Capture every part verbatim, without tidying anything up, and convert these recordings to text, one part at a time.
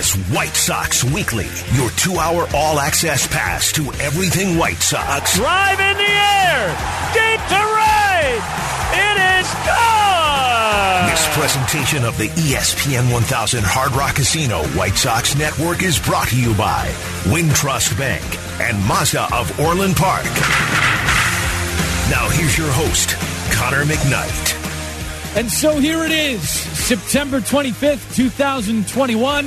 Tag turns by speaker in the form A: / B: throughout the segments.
A: is White Sox Weekly, your two-hour all-access pass to everything White Sox.
B: Drive in the air, deep to right, it is gone!
A: This presentation of the E S P N one thousand Hard Rock Casino White Sox Network is brought to you by Wintrust Bank and Mazda of Orland Park. Now here's your host, Connor McKnight.
C: And so here it is, September twenty-fifth, twenty twenty-one.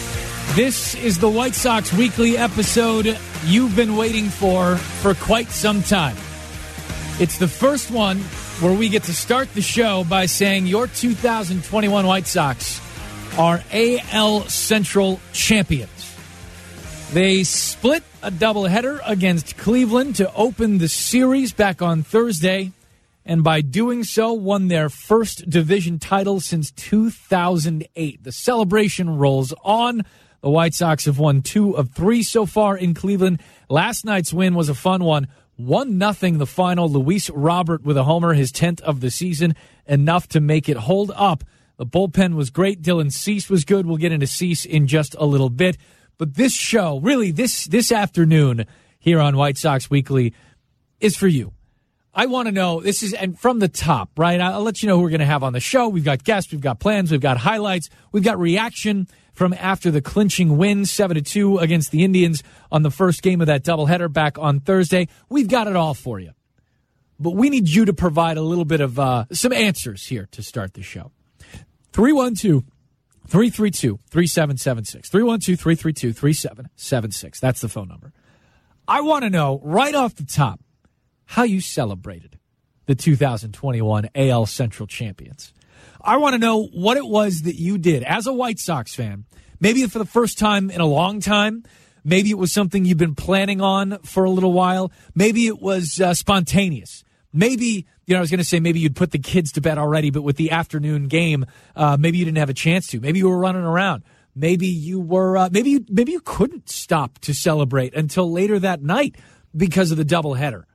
C: This is the White Sox Weekly episode you've been waiting for for quite some time. It's the first one where we get to start the show by saying your two thousand twenty-one White Sox are A L Central champions. They split a doubleheader against Cleveland to open the series back on Thursday, and by doing so, won their first division title since two thousand eight. The celebration rolls on. The White Sox have won two of three so far in Cleveland. Last night's win was a fun one. one nothing the final. Luis Robert with a homer, his tenth of the season, enough to make it hold up. The bullpen was great. Dylan Cease was good. We'll get into Cease in just a little bit. But this show, really, this this afternoon here on White Sox Weekly is for you. I want to know, this is, and from the top, right? I'll let you know who we're going to have on the show. We've got guests, we've got plans, we've got highlights, we've got reaction from after the clinching win, seven to two against the Indians on the first game of that doubleheader back on Thursday. We've got it all for you. But we need you to provide a little bit of uh, some answers here to start the show. three one two, three three two, three seven seven six. three one two, three three two, three seven seven six. That's the phone number. I want to know, right off the top, how you celebrated the two thousand twenty-one A L Central champions. I want to know what it was that you did as a White Sox fan, maybe for the first time in a long time. Maybe it was something you've been planning on for a little while. Maybe it was uh, spontaneous. Maybe, you know, I was going to say maybe you'd put the kids to bed already, but with the afternoon game, uh, maybe you didn't have a chance to. Maybe you were running around. Maybe you were, uh, maybe you, maybe you couldn't stop to celebrate until later that night because of the doubleheader.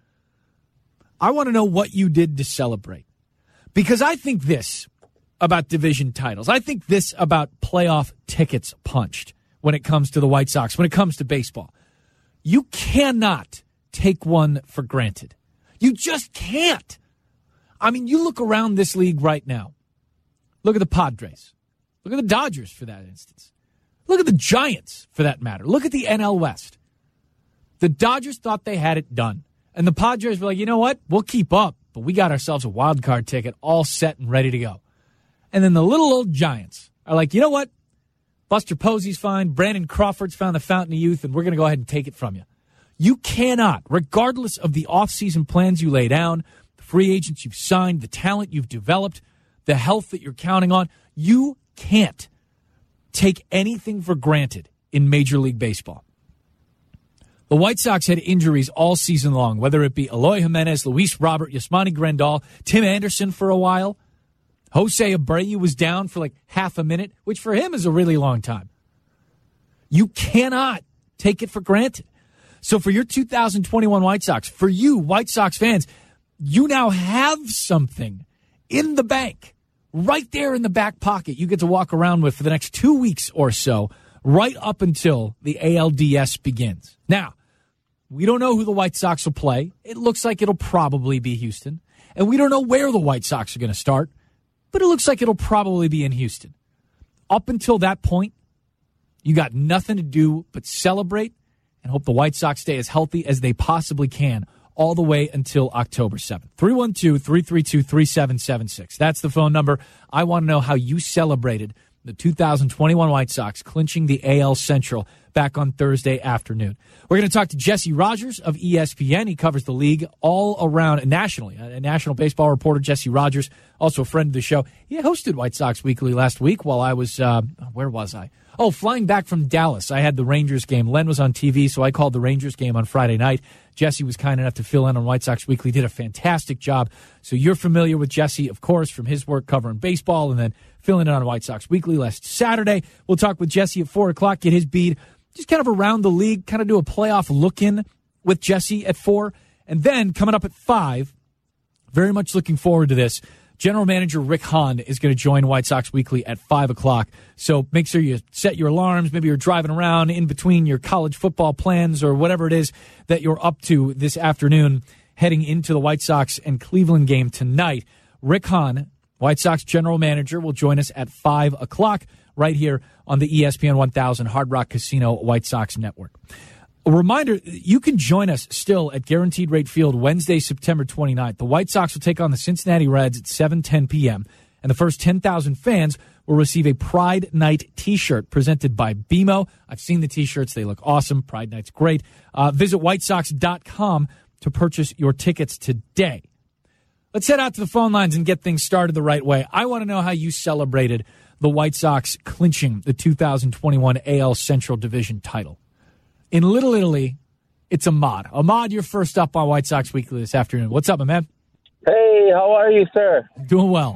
C: I want to know what you did to celebrate, because I think this about division titles. I think this about playoff tickets punched when it comes to the White Sox, when it comes to baseball. You cannot take one for granted. You just can't. I mean, you look around this league right now. Look at the Padres. Look at the Dodgers for that instance. Look at the Giants for that matter. Look at the N L West. The Dodgers thought they had it done. And the Padres were like, you know what? We'll keep up, but we got ourselves a wild card ticket all set and ready to go. And then the little old Giants are like, you know what? Buster Posey's fine. Brandon Crawford's found the fountain of youth, and we're going to go ahead and take it from you. You cannot, regardless of the offseason plans you lay down, the free agents you've signed, the talent you've developed, the health that you're counting on, you can't take anything for granted in Major League Baseball. The White Sox had injuries all season long, whether it be Eloy Jimenez, Luis Robert, Yasmani Grandal, Tim Anderson for a while. Jose Abreu was down for like half a minute, which for him is a really long time. You cannot take it for granted. So for your two thousand twenty-one White Sox, for you White Sox fans, you now have something in the bank, right there in the back pocket you get to walk around with for the next two weeks or so, right up until the A L D S begins. Now, we don't know who the White Sox will play. It looks like it'll probably be Houston. And we don't know where the White Sox are going to start, but it looks like it'll probably be in Houston. Up until that point, you got nothing to do but celebrate and hope the White Sox stay as healthy as they possibly can all the way until October seventh. three one two, three three two, three seven seven six. That's the phone number. I want to know how you celebrated the two thousand twenty-one White Sox clinching the A L Central back on Thursday afternoon. We're going to talk to Jesse Rogers of E S P N. He covers the league all around nationally. A national baseball reporter, Jesse Rogers, also a friend of the show. He hosted White Sox Weekly last week while I was, uh, where was I? Oh, flying back from Dallas. I had the Rangers game. Len was on T V, so I called the Rangers game on Friday night. Jesse was kind enough to fill in on White Sox Weekly. Did a fantastic job. So you're familiar with Jesse, of course, from his work covering baseball and then filling in on White Sox Weekly last Saturday. We'll talk with Jesse at four o'clock, get his beat, just kind of around the league, kind of do a playoff look-in with Jesse at four. And then coming up at five, very much looking forward to this, General Manager Rick Hahn is going to join White Sox Weekly at five o'clock. So make sure you set your alarms. Maybe you're driving around in between your college football plans or whatever it is that you're up to this afternoon heading into the White Sox and Cleveland game tonight. Rick Hahn, White Sox General Manager, will join us at five o'clock right here on the E S P N one thousand Hard Rock Casino White Sox Network. A reminder, you can join us still at Guaranteed Rate Field Wednesday, September twenty-ninth. The White Sox will take on the Cincinnati Reds at seven ten p.m., and the first ten thousand fans will receive a Pride Night T-shirt presented by B M O. I've seen the T-shirts. They look awesome. Pride Night's great. Uh, visit white sox dot com to purchase your tickets today. Let's head out to the phone lines and get things started the right way. I want to know how you celebrated the White Sox clinching the two thousand twenty-one A L Central Division title. In Little Italy, it's Ahmad. Ahmad, you're first up on White Sox Weekly this afternoon. What's up, my man?
D: Hey, how are you, sir?
C: Doing well.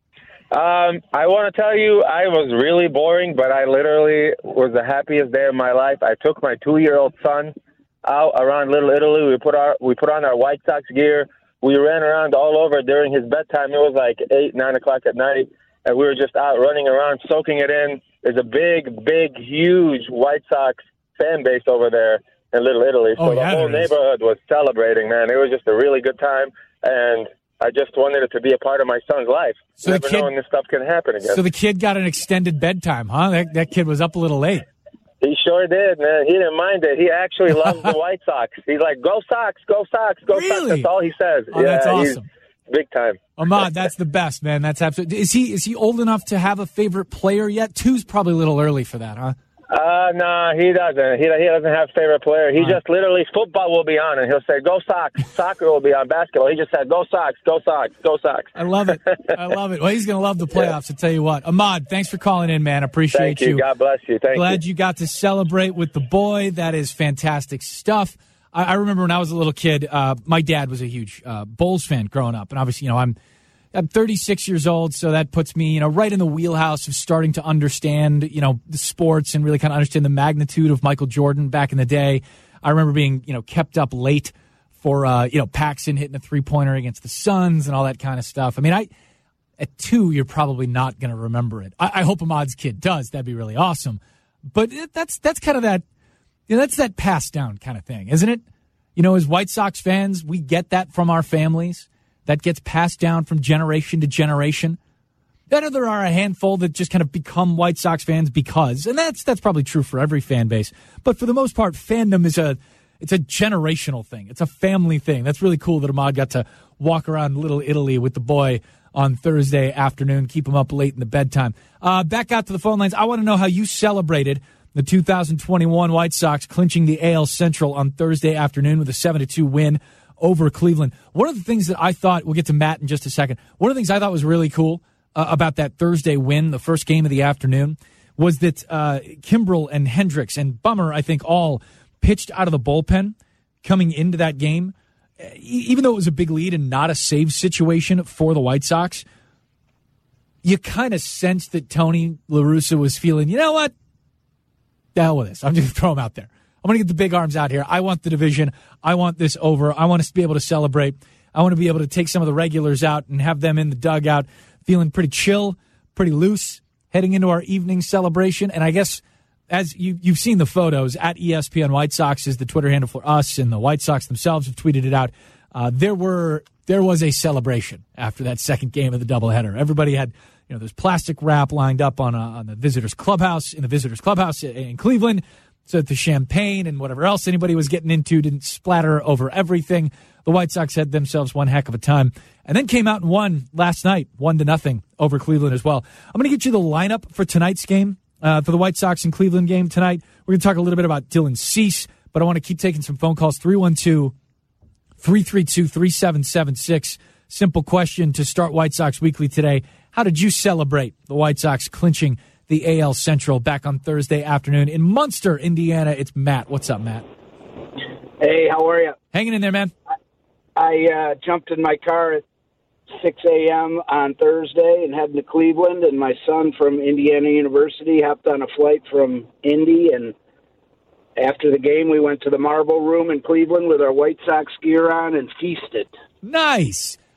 D: Um, I want to tell you, I was really boring, but I literally was the happiest day of my life. I took my two-year-old son out around Little Italy. We put our we put on our White Sox gear. We ran around all over during his bedtime. It was like eight, nine o'clock at night, and we were just out running around, soaking it in. There's a big, big, huge White Sox fan base over there in Little Italy. So
C: oh, yeah,
D: the whole neighborhood was celebrating, man. It was just a really good time, and I just wanted it to be a part of my son's life. So Never kid, knowing this stuff can happen again.
C: So the kid got an extended bedtime, huh? That, that kid was up a little late.
D: He sure did, man. He didn't mind it. He actually loves the White Sox. He's like, go Sox, go Sox, go
C: really?
D: Sox. That's all he says.
C: Oh,
D: yeah,
C: that's awesome.
D: He's big time.
C: Ahmad, that's the best, man. That's absolutely. Is he is he old enough to have a favorite player yet? Two's probably a little early for that, huh?
D: Uh, no, he doesn't. He, he doesn't have a favorite player. He All just right. literally, football will be on, and he'll say, go Sox. Soccer will be on. Basketball. He just said, go Sox, go Sox, go Sox.
C: I love it. I love it. Well, he's going to love the playoffs, yeah. I'll tell you what. Ahmad, thanks for calling in, man. Appreciate
D: Thank you.
C: you.
D: God bless you. Thank
C: Glad
D: you.
C: you got to celebrate with the boy. That is fantastic stuff. I, I remember when I was a little kid, uh, my dad was a huge uh, Bulls fan growing up, and obviously, you know, I'm I'm thirty-six years old, so that puts me, you know, right in the wheelhouse of starting to understand, you know, the sports and really kind of understand the magnitude of Michael Jordan back in the day. I remember being, you know, kept up late for, uh, you know, Paxson hitting a three-pointer against the Suns and all that kind of stuff. I mean, I at two, you're probably not going to remember it. I, I hope Ahmad's kid does. That'd be really awesome. But it, that's that's kind of that, you know, that's that passed down kind of thing, isn't it? You know, as White Sox fans, we get that from our families. That gets passed down from generation to generation. Then there are a handful that just kind of become White Sox fans because, and that's that's probably true for every fan base. But for the most part, fandom is a it's a generational thing. It's a family thing. That's really cool that Ahmad got to walk around Little Italy with the boy on Thursday afternoon, keep him up late in the bedtime. Uh, back out to the phone lines. I want to know how you celebrated the two thousand twenty-one White Sox clinching the A L Central on Thursday afternoon with a seven to two win over Cleveland. One of the things that I thought, we'll get to Matt in just a second, one of the things I thought was really cool uh, about that Thursday win, the first game of the afternoon, was that uh, Kimbrel and Hendricks and Bummer, I think, all pitched out of the bullpen coming into that game. Even though it was a big lead and not a save situation for the White Sox, you kind of sensed that Tony La Russa was feeling, you know what? The hell with this. I'm just going to throw him out there. I'm going to get the big arms out here. I want the division. I want this over. I want us to be able to celebrate. I want to be able to take some of the regulars out and have them in the dugout feeling pretty chill, pretty loose, heading into our evening celebration. And I guess as you, you've seen the photos, at E S P N White Sox is the Twitter handle for us, and the White Sox themselves have tweeted it out. Uh, there were there was a celebration after that second game of the doubleheader. Everybody had, you know, there's plastic wrap lined up on a, on the visitors' clubhouse, in the visitors' clubhouse in Cleveland, so that the champagne and whatever else anybody was getting into didn't splatter over everything. The White Sox had themselves one heck of a time, and then came out and won last night, one to nothing over Cleveland as well. I'm going to get you the lineup for tonight's game, uh, for the White Sox and Cleveland game tonight. We're going to talk a little bit about Dylan Cease, but I want to keep taking some phone calls. three one two, three three two, three seven seven six. Simple question to start White Sox Weekly today. How did you celebrate the White Sox clinching the A L Central back on Thursday afternoon in Munster, Indiana? It's Matt. What's up, Matt?
E: Hey, how are you?
C: Hanging in there, man.
E: I uh, jumped in my car at six a.m. on Thursday and heading to Cleveland, and my son from Indiana University hopped on a flight from Indy, and after the game we went to the Marble Room in Cleveland with our White Sox gear on and feasted.
C: Nice.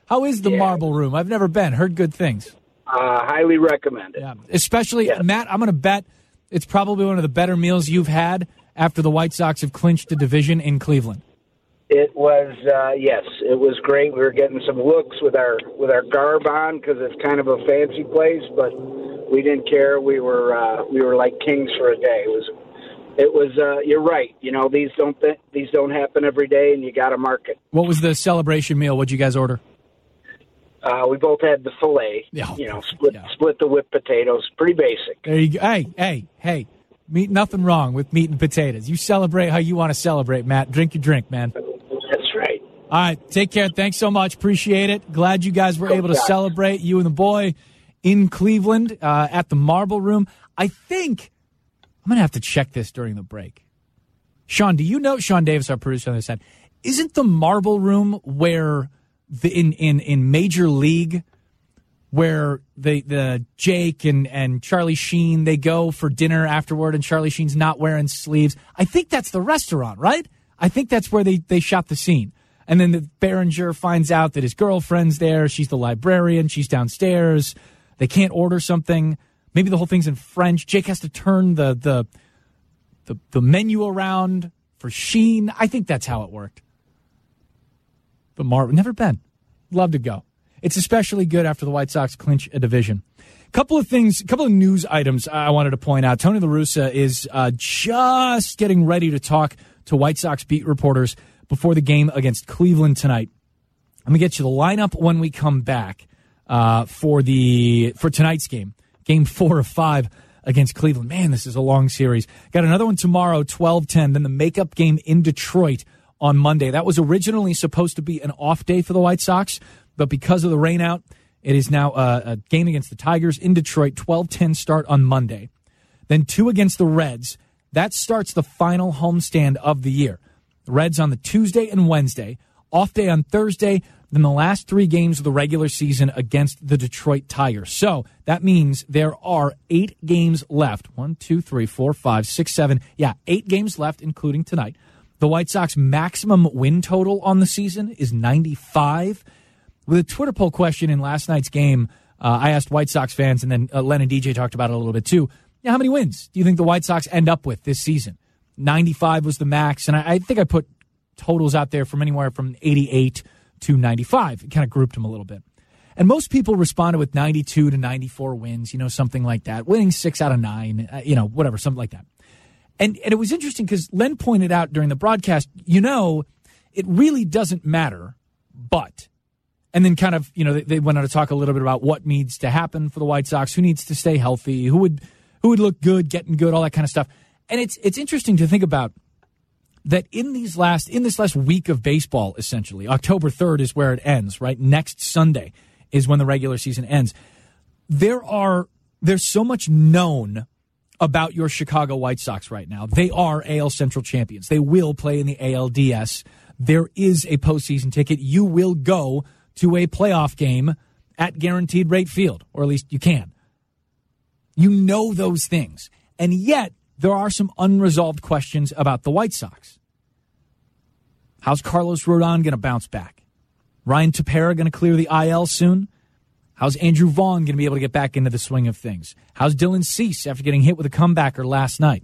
C: How is the
E: Yeah.
C: Marble Room? I've never been. Heard good things.
E: Uh, highly recommend it.
C: Yeah, especially,
E: Yes.
C: Matt, I'm going to bet it's probably one of the better meals you've had after the White Sox have clinched the division in Cleveland.
E: It was, uh, yes, it was great. We were getting some looks with our with our garb on because it's kind of a fancy place, but we didn't care. We were uh, we were like kings for a day. It was, it was. Uh, you're right. You know, these don't th- these don't happen every day, and you got to mark it.
C: What was the celebration meal? What'd you guys order?
E: Uh, we both had the filet.
C: Yeah.
E: You know, split
C: Yeah.
E: split the whipped potatoes. Pretty basic.
C: There you go. Hey, hey, hey. Meat, nothing wrong with meat and potatoes. You celebrate how you want to celebrate, Matt. Drink your drink, man.
E: That's right.
C: All right, take care. Thanks so much. Appreciate it. Glad you guys were
E: Go
C: able to
E: Sox.
C: celebrate, you and the boy, in Cleveland uh, at the Marble Room. I think I'm going to have to check this during the break. Sean, do you know, Sean Davis, our producer on this side, isn't the Marble Room where the in, in, in Major League, where the the Jake and, and Charlie Sheen, they go for dinner afterward and Charlie Sheen's not wearing sleeves? I think that's the restaurant, right? I think that's where they, they shot the scene. And then the Behringer finds out that his girlfriend's there. She's the librarian. She's downstairs. They can't order something. Maybe the whole thing's in French. Jake has to turn the the the, the menu around for Sheen. I think that's how it worked. But Marv, never been. Love to go. It's especially good after the White Sox clinch a division. Couple of things, a couple of news items I wanted to point out. Tony La Russa is uh, just getting ready to talk to White Sox beat reporters before the game against Cleveland tonight. I'm going to get you the lineup when we come back uh, for the for tonight's game, game four of five against Cleveland. Man, this is a long series. Got another one tomorrow, twelve ten, then the makeup game in Detroit on Monday. That was originally supposed to be an off day for the White Sox, but because of the rain out, it is now a, a game against the Tigers in Detroit, twelve ten start on Monday. Then two against the Reds. That starts the final homestand of the year. The Reds on the Tuesday and Wednesday, off day on Thursday, then the last three games of the regular season against the Detroit Tigers. So that means there are eight games left. One, two, three, four, five, six, seven. Yeah, eight games left, including tonight. The White Sox maximum win total on the season is ninety-five. With a Twitter poll question in last night's game, uh, I asked White Sox fans, and then uh, Len and D J talked about it a little bit too. Yeah, how many wins do you think the White Sox end up with this season? ninety-five was the max, and I, I think I put totals out there from anywhere from eighty-eight to ninety-five. It kind of grouped them a little bit. And most people responded with ninety-two to ninety-four wins, you know, something like that. Winning six out of nine, uh, you know, whatever, something like that. And, and it was interesting because Len pointed out during the broadcast, you know, it really doesn't matter, but... And then kind of, you know, they, they went on to talk a little bit about what needs to happen for the White Sox, who needs to stay healthy, who would who would look good, getting good, all that kind of stuff. And it's it's interesting to think about that in these last in this last week of baseball, essentially, October third is where it ends, right? Next Sunday is when the regular season ends. There are there's so much known about your Chicago White Sox right now. They are A L Central champions. They will play in the A L D S. There is a postseason ticket. You will go to a playoff game at Guaranteed Rate Field, or at least you can. You know those things. And yet, there are some unresolved questions about the White Sox. How's Carlos Rodon going to bounce back? Ryan Tepera going to clear the I L soon? How's Andrew Vaughn going to be able to get back into the swing of things? How's Dylan Cease after getting hit with a comebacker last night?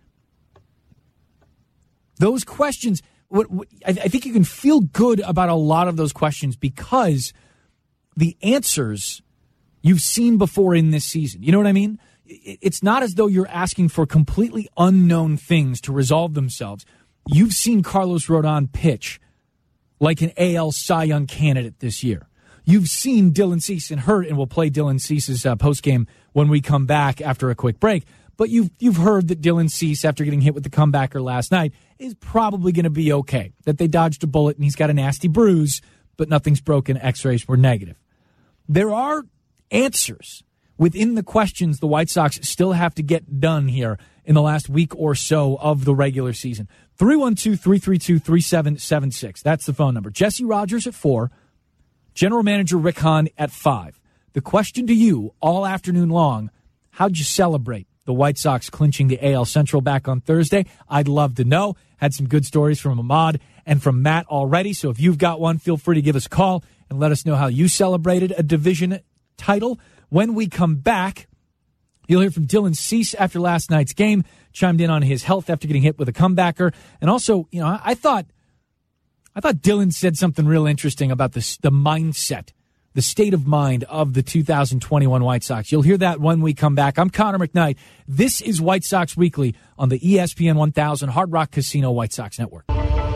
C: Those questions... What, what, I, I think you can feel good about a lot of those questions because the answers you've seen before in this season. You know what I mean? It, it's not as though you're asking for completely unknown things to resolve themselves. You've seen Carlos Rodon pitch like an A L Cy Young candidate this year. You've seen Dylan Cease and hurt, and we'll play Dylan Cease's uh, postgame when we come back after a quick break. But you've, you've heard that Dylan Cease, after getting hit with the comebacker last night, is probably going to be okay. That they dodged a bullet and he's got a nasty bruise, but nothing's broken. X-rays were negative. There are answers within the questions the White Sox still have to get done here in the last week or so of the regular season. three one two, three three two, three seven seven six. That's the phone number. Jesse Rogers at four. General Manager Rick Hahn at five. The question to you all afternoon long, how'd you celebrate the White Sox clinching the A L Central back on Thursday? I'd love to know. Had some good stories from Ahmad and from Matt already, so if you've got one, feel free to give us a call and let us know how you celebrated a division title. When we come back, you'll hear from Dylan Cease after last night's game, chimed in on his health after getting hit with a comebacker. And also, you know, I, I thought I thought Dylan said something real interesting about the, the mindset, the state of mind of the two thousand twenty-one White Sox. You'll hear that when we come back. I'm Connor McKnight. This is White Sox Weekly on the E S P N one thousand Hard Rock Casino White Sox Network.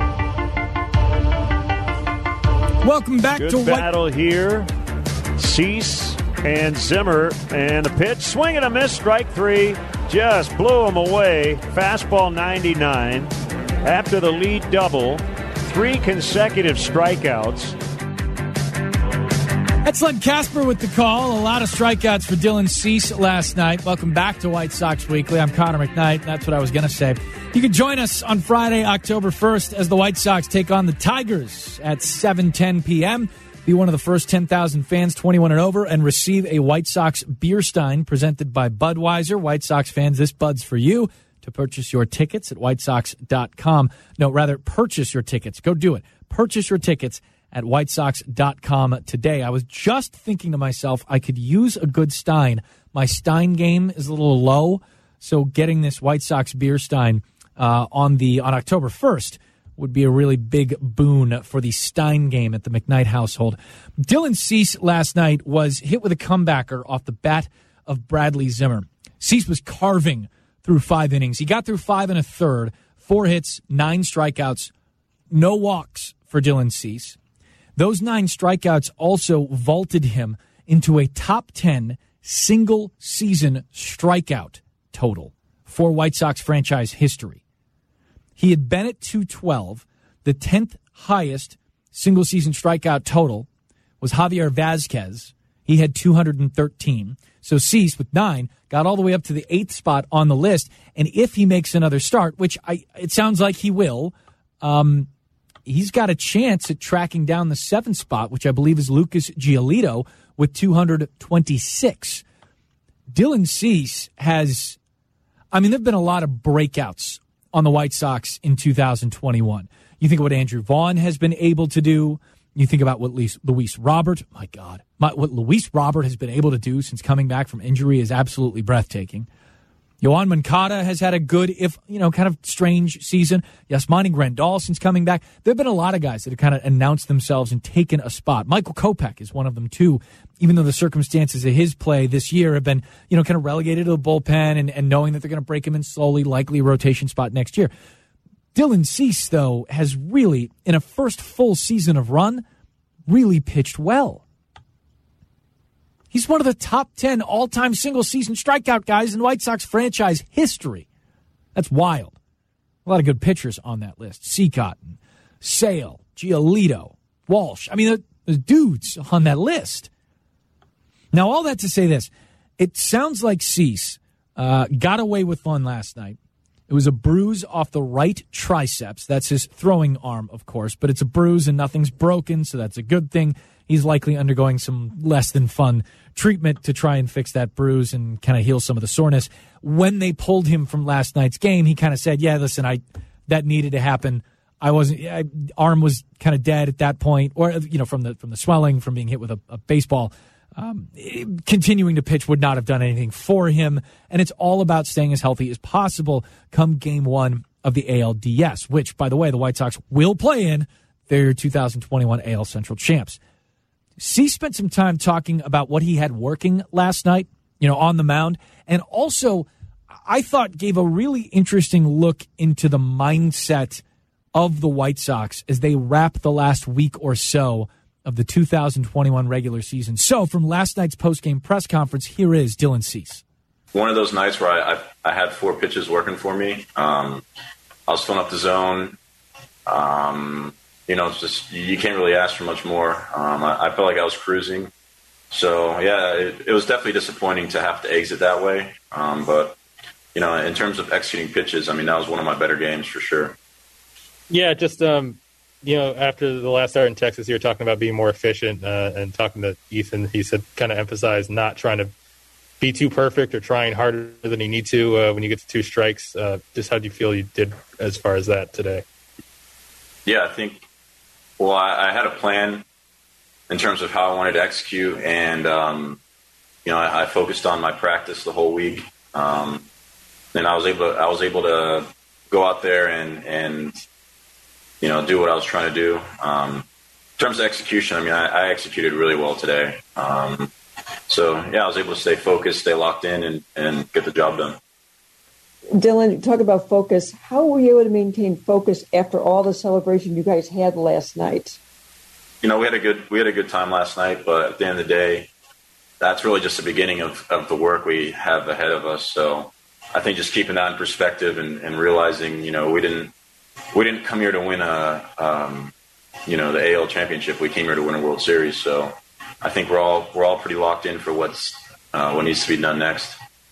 C: Welcome back
B: Good
C: to
B: battle
C: White...
B: here. Cease and Zimmer, and the pitch, swing and a miss, strike three, just blew him away. Fastball ninety-nine. After the lead double, three consecutive strikeouts.
C: That's Len Casper with the call. A lot of strikeouts for Dylan Cease last night. Welcome back to White Sox Weekly. I'm Connor McKnight. That's what I was going to say. You can join us on Friday, October first, as the White Sox take on the Tigers at seven ten p.m. Be one of the first ten thousand fans, twenty-one and over, and receive a White Sox beer stein presented by Budweiser. White Sox fans, this Bud's for you. To purchase your tickets at white sox dot com. No, rather, purchase your tickets. Go do it. Purchase your tickets at white sox dot com today. I was just thinking to myself, I could use a good stein. My stein game is a little low, so getting this White Sox beer stein uh, on the on October first would be a really big boon for the Stein game at the McKnight household. Dylan Cease last night was hit with a comebacker off the bat of Bradley Zimmer. Cease was carving through five innings. He got through five and a third, four hits, nine strikeouts, no walks for Dylan Cease. Those nine strikeouts also vaulted him into a top ten single-season strikeout total for White Sox franchise history. He had been at two twelve. The tenth highest single-season strikeout total was Javier Vazquez. He had two hundred thirteen. So Cease, with nine, got all the way up to the eighth spot on the list. And if he makes another start, which I, it sounds like he will, um, he's got a chance at tracking down the seventh spot, which I believe is Lucas Giolito with two hundred twenty-six. Dylan Cease has, I mean, there have been a lot of breakouts on the White Sox in two thousand twenty-one. You think of what Andrew Vaughn has been able to do. You think about what Luis, Luis Robert, my God, my, what Luis Robert has been able to do since coming back from injury is absolutely breathtaking. Yohan Moncada has had a good, if, you know, kind of strange season. Yasmani Grandal since coming back. There have been a lot of guys that have kind of announced themselves and taken a spot. Michael Kopech is one of them, too, even though the circumstances of his play this year have been, you know, kind of relegated to the bullpen and, and knowing that they're going to break him in slowly, likely a rotation spot next year. Dylan Cease, though, has really, in a first full season of run, really pitched well. He's one of the top ten all-time single-season strikeout guys in White Sox franchise history. That's wild. A lot of good pitchers on that list. Seacott, Sale, Giolito, Walsh. I mean, there's dudes on that list. Now, all that to say this. It sounds like Cease uh, got away with one last night. It was a bruise off the right triceps. That's his throwing arm, of course, but it's a bruise and nothing's broken, so that's a good thing. He's likely undergoing some less than fun treatment to try and fix that bruise and kind of heal some of the soreness. When they pulled him from last night's game, he kind of said, yeah, listen, I that needed to happen. I wasn't, I, arm was kind of dead at that point, or, you know, from the from the swelling, from being hit with a, a baseball. Um, continuing to pitch would not have done anything for him, and it's all about staying as healthy as possible come game one of the A L D S, which, by the way, the White Sox will play in. They're two thousand twenty-one A L Central champs. Cease spent some time talking about what he had working last night, you know, on the mound, and also, I thought, gave a really interesting look into the mindset of the White Sox as they wrap the last week or so of the two thousand twenty-one regular season. So, from last night's post-game press conference, here is Dylan Cease.
F: One of those nights where I, I, I had four pitches working for me. Um, I was filling up the zone. Um, you know, it's just you can't really ask for much more. Um, I, I felt like I was cruising. So, yeah, it, it was definitely disappointing to have to exit that way. Um, but, you know, in terms of executing pitches, I mean, that was one of my better games for sure.
G: Yeah, just um, – you know, after the last start in Texas, you were talking about being more efficient uh, and talking to Ethan. He said kind of emphasized not trying to be too perfect or trying harder than you need to uh, when you get to two strikes? Uh, just how do you feel you did as far as that today?
F: Yeah, I think, well, I, I had a plan in terms of how I wanted to execute, and, um, you know, I, I focused on my practice the whole week. Um, and I was able to, I was able to go out there and, and, you know, do what I was trying to do. Um, in terms of execution, I mean, I, I executed really well today. Um, so, yeah, I was able to stay focused, stay locked in, and, and get the job done.
H: Dylan, talk about focus. How were you able to maintain focus after all the celebration you guys had last night?
F: You know, we had a good we had a good time last night, but at the end of the day, that's really just the beginning of, of the work we have ahead of us. So I think just keeping that in perspective and, and realizing, you know, we didn't we didn't come here to win a um, you know, the A L championship. We came here to win a World Series. So I think we're all we're all pretty locked in for what's uh, what needs to be done next.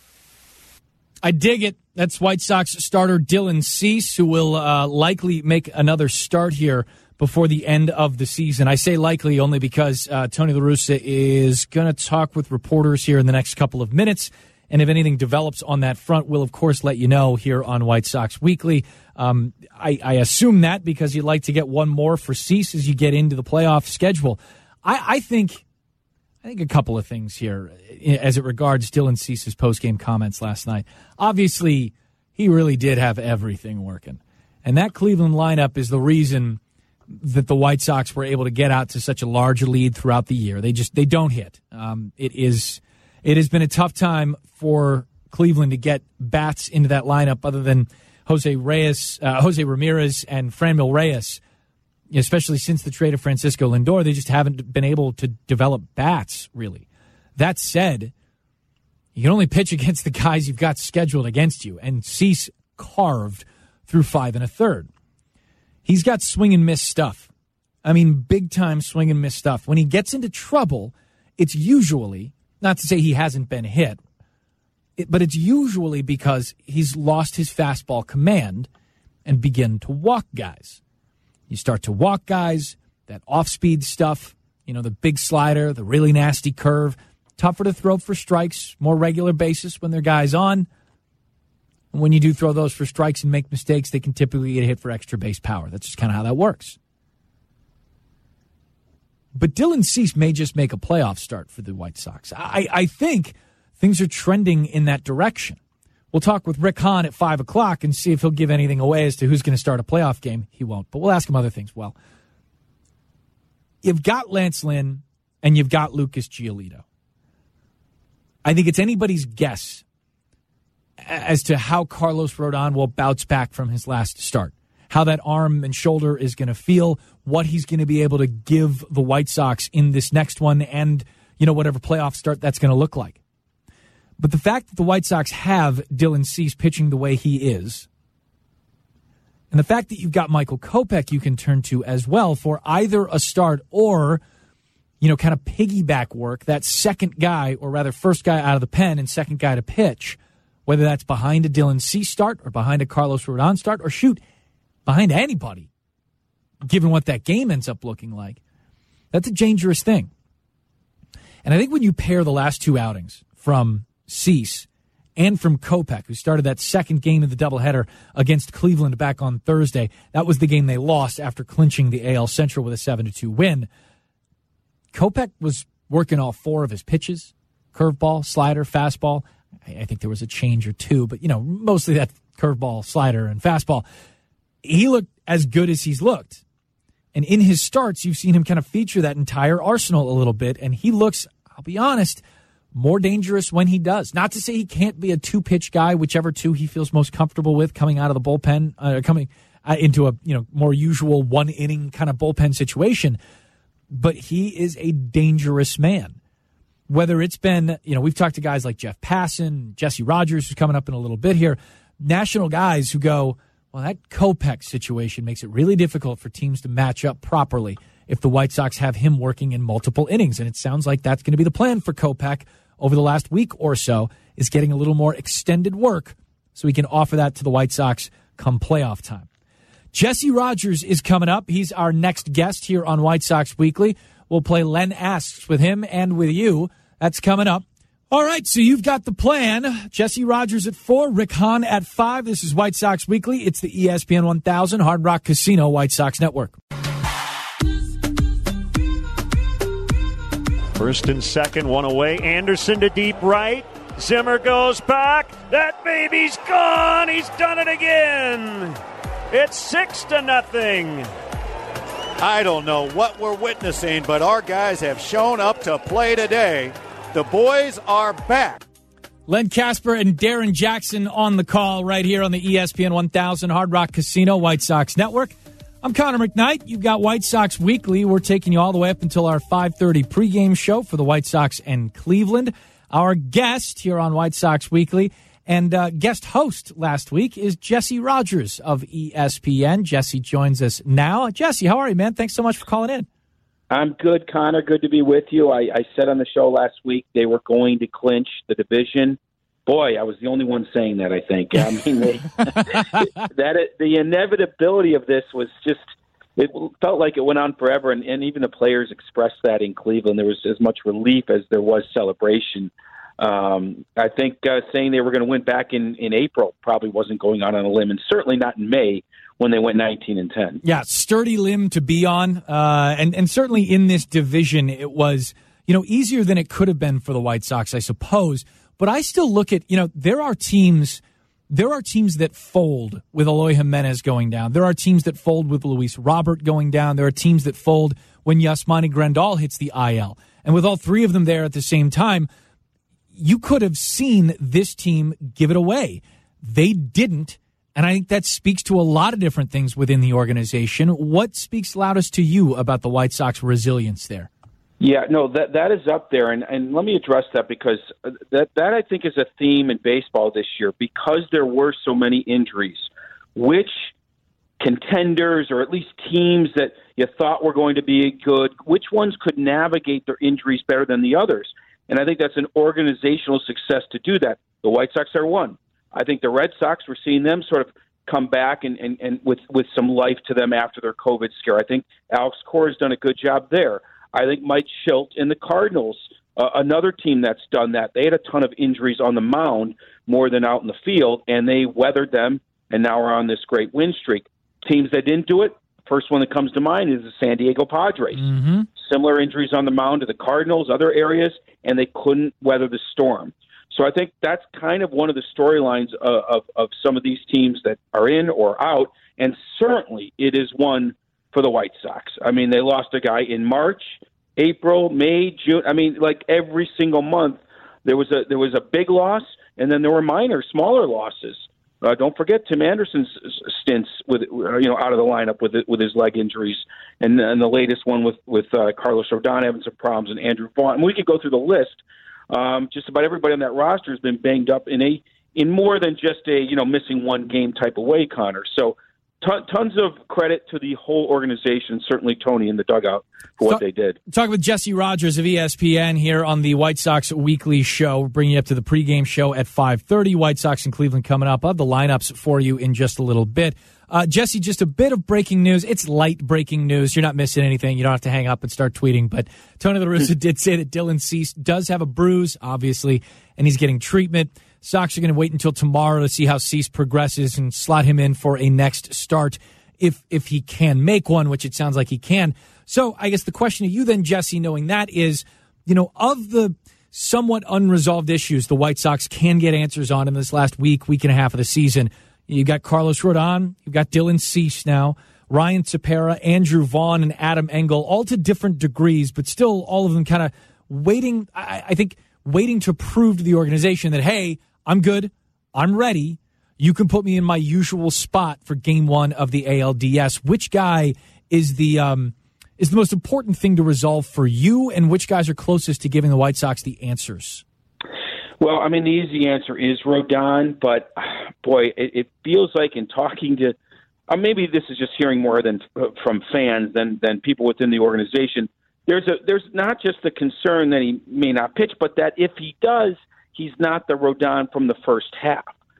C: I dig it. That's White Sox starter Dylan Cease, who will uh, likely make another start here before the end of the season. I say likely only because uh, Tony La Russa is going to talk with reporters here in the next couple of minutes. And if anything develops on that front, we'll, of course, let you know here on White Sox Weekly. Um, I, I assume that because you'd like to get one more for Cease as you get into the playoff schedule. I, I think I think a couple of things here as it regards Dylan Cease's postgame comments last night. Obviously, he really did have everything working. And that Cleveland lineup is the reason that the White Sox were able to get out to such a large lead throughout the year. They just they don't hit. Um, it is it has been a tough time for Cleveland to get bats into that lineup other than Jose Reyes, uh, Jose Ramirez and Franmil Reyes. Especially since the trade of Francisco Lindor, they just haven't been able to develop bats, really. That said, you can only pitch against the guys you've got scheduled against you, and Cease carved through five and a third. He's got swing and miss stuff. I mean, big-time swing and miss stuff. When he gets into trouble, it's usually, not to say he hasn't been hit, it, but it's usually because he's lost his fastball command and begin to walk guys. You start to walk guys, that off-speed stuff, you know, the big slider, the really nasty curve, tougher to throw for strikes, more regular basis when they're guys on. And when you do throw those for strikes and make mistakes, they can typically get hit for extra base power. That's just kind of how that works. But Dylan Cease may just make a playoff start for the White Sox. I, I think things are trending in that direction. We'll talk with Rick Hahn at five o'clock and see if he'll give anything away as to who's going to start a playoff game. He won't, but we'll ask him other things. Well, you've got Lance Lynn and you've got Lucas Giolito. I think it's anybody's guess as to how Carlos Rodon will bounce back from his last start, how that arm and shoulder is going to feel, what he's going to be able to give the White Sox in this next one, and, you know, whatever playoff start that's going to look like. But the fact that the White Sox have Dylan Cease pitching the way he is, and the fact that you've got Michael Kopech you can turn to as well for either a start or, you know, kind of piggyback work, that second guy, or rather first guy out of the pen and second guy to pitch, whether that's behind a Dylan Cease start or behind a Carlos Rodon start, or shoot, behind anybody, given what that game ends up looking like. That's a dangerous thing. And I think when you pair the last two outings from Cease and from Kopech, who started that second game of the doubleheader against Cleveland back on Thursday, that was the game they lost after clinching the A L Central with a seven to two win. Kopech was working all four of his pitches, curveball, slider, fastball. I think there was a change or two, but, you know, mostly that curveball, slider, and fastball. He looked as good as he's looked. And in his starts, you've seen him kind of feature that entire arsenal a little bit, and he looks, I'll be honest, more dangerous when he does. Not to say he can't be a two-pitch guy, whichever two he feels most comfortable with coming out of the bullpen, uh, coming uh, into a, you know, more usual one-inning kind of bullpen situation, but he is a dangerous man. Whether it's been, you know, we've talked to guys like Jeff Passan, Jesse Rogers, who's coming up in a little bit here, national guys who go, well, that Kopech situation makes it really difficult for teams to match up properly if the White Sox have him working in multiple innings. And it sounds like that's going to be the plan for Kopech over the last week or so, is getting a little more extended work so he can offer that to the White Sox come playoff time. Jesse Rogers is coming up. He's our next guest here on White Sox Weekly. We'll play Len Asks with him and with you. That's coming up All right, so you've got the plan. Jesse Rogers at four, Rick Hahn at five. This is White Sox Weekly. It's the E S P N one thousand Hard Rock Casino White Sox Network.
B: First and second, one away. Anderson to deep right. Zimmer goes back. That baby's gone. He's done it again. It's six to nothing.
I: I don't know what we're witnessing, but our guys have shown up to play today. The boys are back.
C: Len Casper and Darren Jackson on the call right here on the E S P N one thousand Hard Rock Casino White Sox Network. I'm Connor McKnight. You've got White Sox Weekly. We're taking you all the way up until our five thirty pregame show for the White Sox and Cleveland. Our guest here on White Sox Weekly and uh, guest host last week is Jesse Rogers of E S P N. Jesse joins us now. Jesse, how are you, man? Thanks so much for calling in.
J: I'm good, Connor. Good to be with you. I, I said on the show last week they were going to clinch the division. Boy, I was the only one saying that, I think. I mean, they, that it, the inevitability of this was just, it felt like it went on forever, and, and even the players expressed that in Cleveland. There was as much relief as there was celebration. Um, I think uh, saying they were going to win back in, in April probably wasn't going out on a limb, and certainly not in May when they went nineteen and ten.
C: Yeah, sturdy limb to be on, uh, and and certainly in this division, it was you know easier than it could have been for the White Sox, I suppose. But I still look at you know there are teams, there are teams that fold with Eloy Jimenez going down. There are teams that fold with Luis Robert going down. There are teams that fold when Yasmani Grandal hits the I L. And with all three of them there at the same time, you could have seen this team give it away. They didn't. And I think that speaks to a lot of different things within the organization. What speaks loudest to you about the White Sox resilience there?
J: Yeah, no, that that is up there. And, and let me address that because that, that, I think, is a theme in baseball this year. Because there were so many injuries, which contenders or at least teams that you thought were going to be good, which ones could navigate their injuries better than the others? And I think that's an organizational success to do that. The White Sox are one. I think the Red Sox, we're seeing them sort of come back and, and, and with, with some life to them after their COVID scare. I think Alex Cora has done a good job there. I think Mike Shildt and the Cardinals, uh, another team that's done that. They had a ton of injuries on the mound more than out in the field, and they weathered them, and now we're on this great win streak. Teams that didn't do it, first one that comes to mind is the San Diego Padres.
C: Mm-hmm.
J: Similar injuries on the mound to the Cardinals, other areas, and they couldn't weather the storm. So I think that's kind of one of the storylines of, of, of some of these teams that are in or out, and certainly it is one for the White Sox. I mean, they lost a guy in March, April, May, June. I mean, like every single month there was a there was a big loss, and then there were minor, smaller losses. Uh, don't forget Tim Anderson's stints with you know out of the lineup with with his leg injuries, and, and the latest one with with uh, Carlos Rodon having some problems, and Andrew Vaughn. And we could go through the list. Um, just about everybody on that roster has been banged up in a in more than just a you know missing one game type of way, Connor. So ton, tons of credit to the whole organization, certainly Tony in the dugout for what
C: Talk,
J: they did.
C: Talking with Jesse Rogers of E S P N here on the White Sox Weekly Show. We're bringing you up to the pregame show at five thirty. White Sox and Cleveland coming up. I'll have the lineups for you in just a little bit. Uh, Jesse, just a bit of breaking news. It's light breaking news. You're not missing anything. You don't have to hang up and start tweeting. But Tony La Russa did say that Dylan Cease does have a bruise, obviously, and he's getting treatment. Sox are going to wait until tomorrow to see how Cease progresses and slot him in for a next start if if he can make one, which it sounds like he can. So I guess the question to you then, Jesse, knowing that is, you know, of the somewhat unresolved issues the White Sox can get answers on in this last week, week and a half of the season, you got Carlos Rodon, you've got Dylan Cease now, Ryan Tepera, Andrew Vaughn, and Adam Engel, all to different degrees, but still all of them kind of waiting, I, I think, waiting to prove to the organization that, hey, I'm good, I'm ready, you can put me in my usual spot for game one of the A L D S. Which guy is the um, is the most important thing to resolve for you, and which guys are closest to giving the White Sox the answers?
J: Well, I mean, the easy answer is Rodon, but boy, it, it feels like in talking to, uh, maybe this is just hearing more than uh, from fans than than people within the organization. There's a there's not just the concern that he may not pitch, but that if he does, he's not the Rodon from the first half.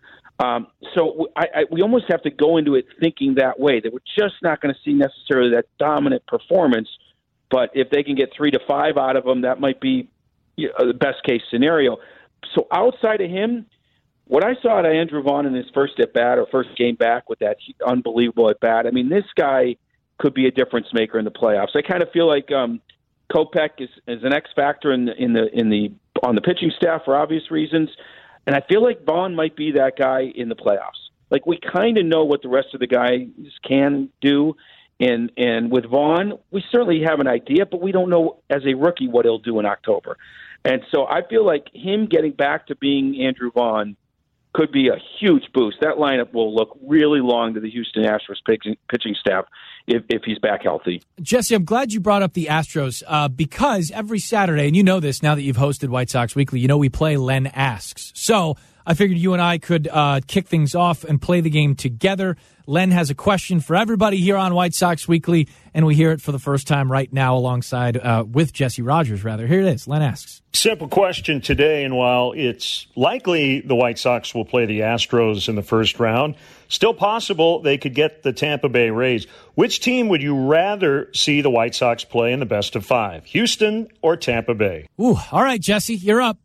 J: Um, so I, I, we almost have to go into it thinking that way, that we're just not going to see necessarily that dominant performance. But if they can get three to five out of him, that might be you know, the best case scenario. so outside of him, what I saw at Andrew Vaughn in his first at bat or first game back with that unbelievable at bat, I mean, this guy could be a difference maker in the playoffs. I kind of feel like um, Kopech is, is an X factor in the in the in the on the pitching staff for obvious reasons, and I feel like Vaughn might be that guy in the playoffs. Like, we kind of know what the rest of the guys can do, and and with Vaughn, we certainly have an idea, but we don't know as a rookie what he'll do in October. And so I feel like him getting back to being Andrew Vaughn could be a huge boost. That lineup will look really long to the Houston Astros pitching, pitching staff if, if he's back healthy.
C: Jesse, I'm glad you brought up the Astros uh, because every Saturday, and you know this now that you've hosted White Sox Weekly, you know we play Len Asks. So I figured you and I could uh, kick things off and play the game together. Len has a question for everybody here on White Sox Weekly, and we hear it for the first time right now alongside uh, with Jesse Rogers, rather. Here it is. Len asks.
B: Simple question today, and while it's likely the White Sox will play the Astros in the first round, still possible they could get the Tampa Bay Rays. Which team would you rather see the White Sox play in the best of five, Houston or Tampa Bay?
C: Ooh, all right, Jesse, you're up.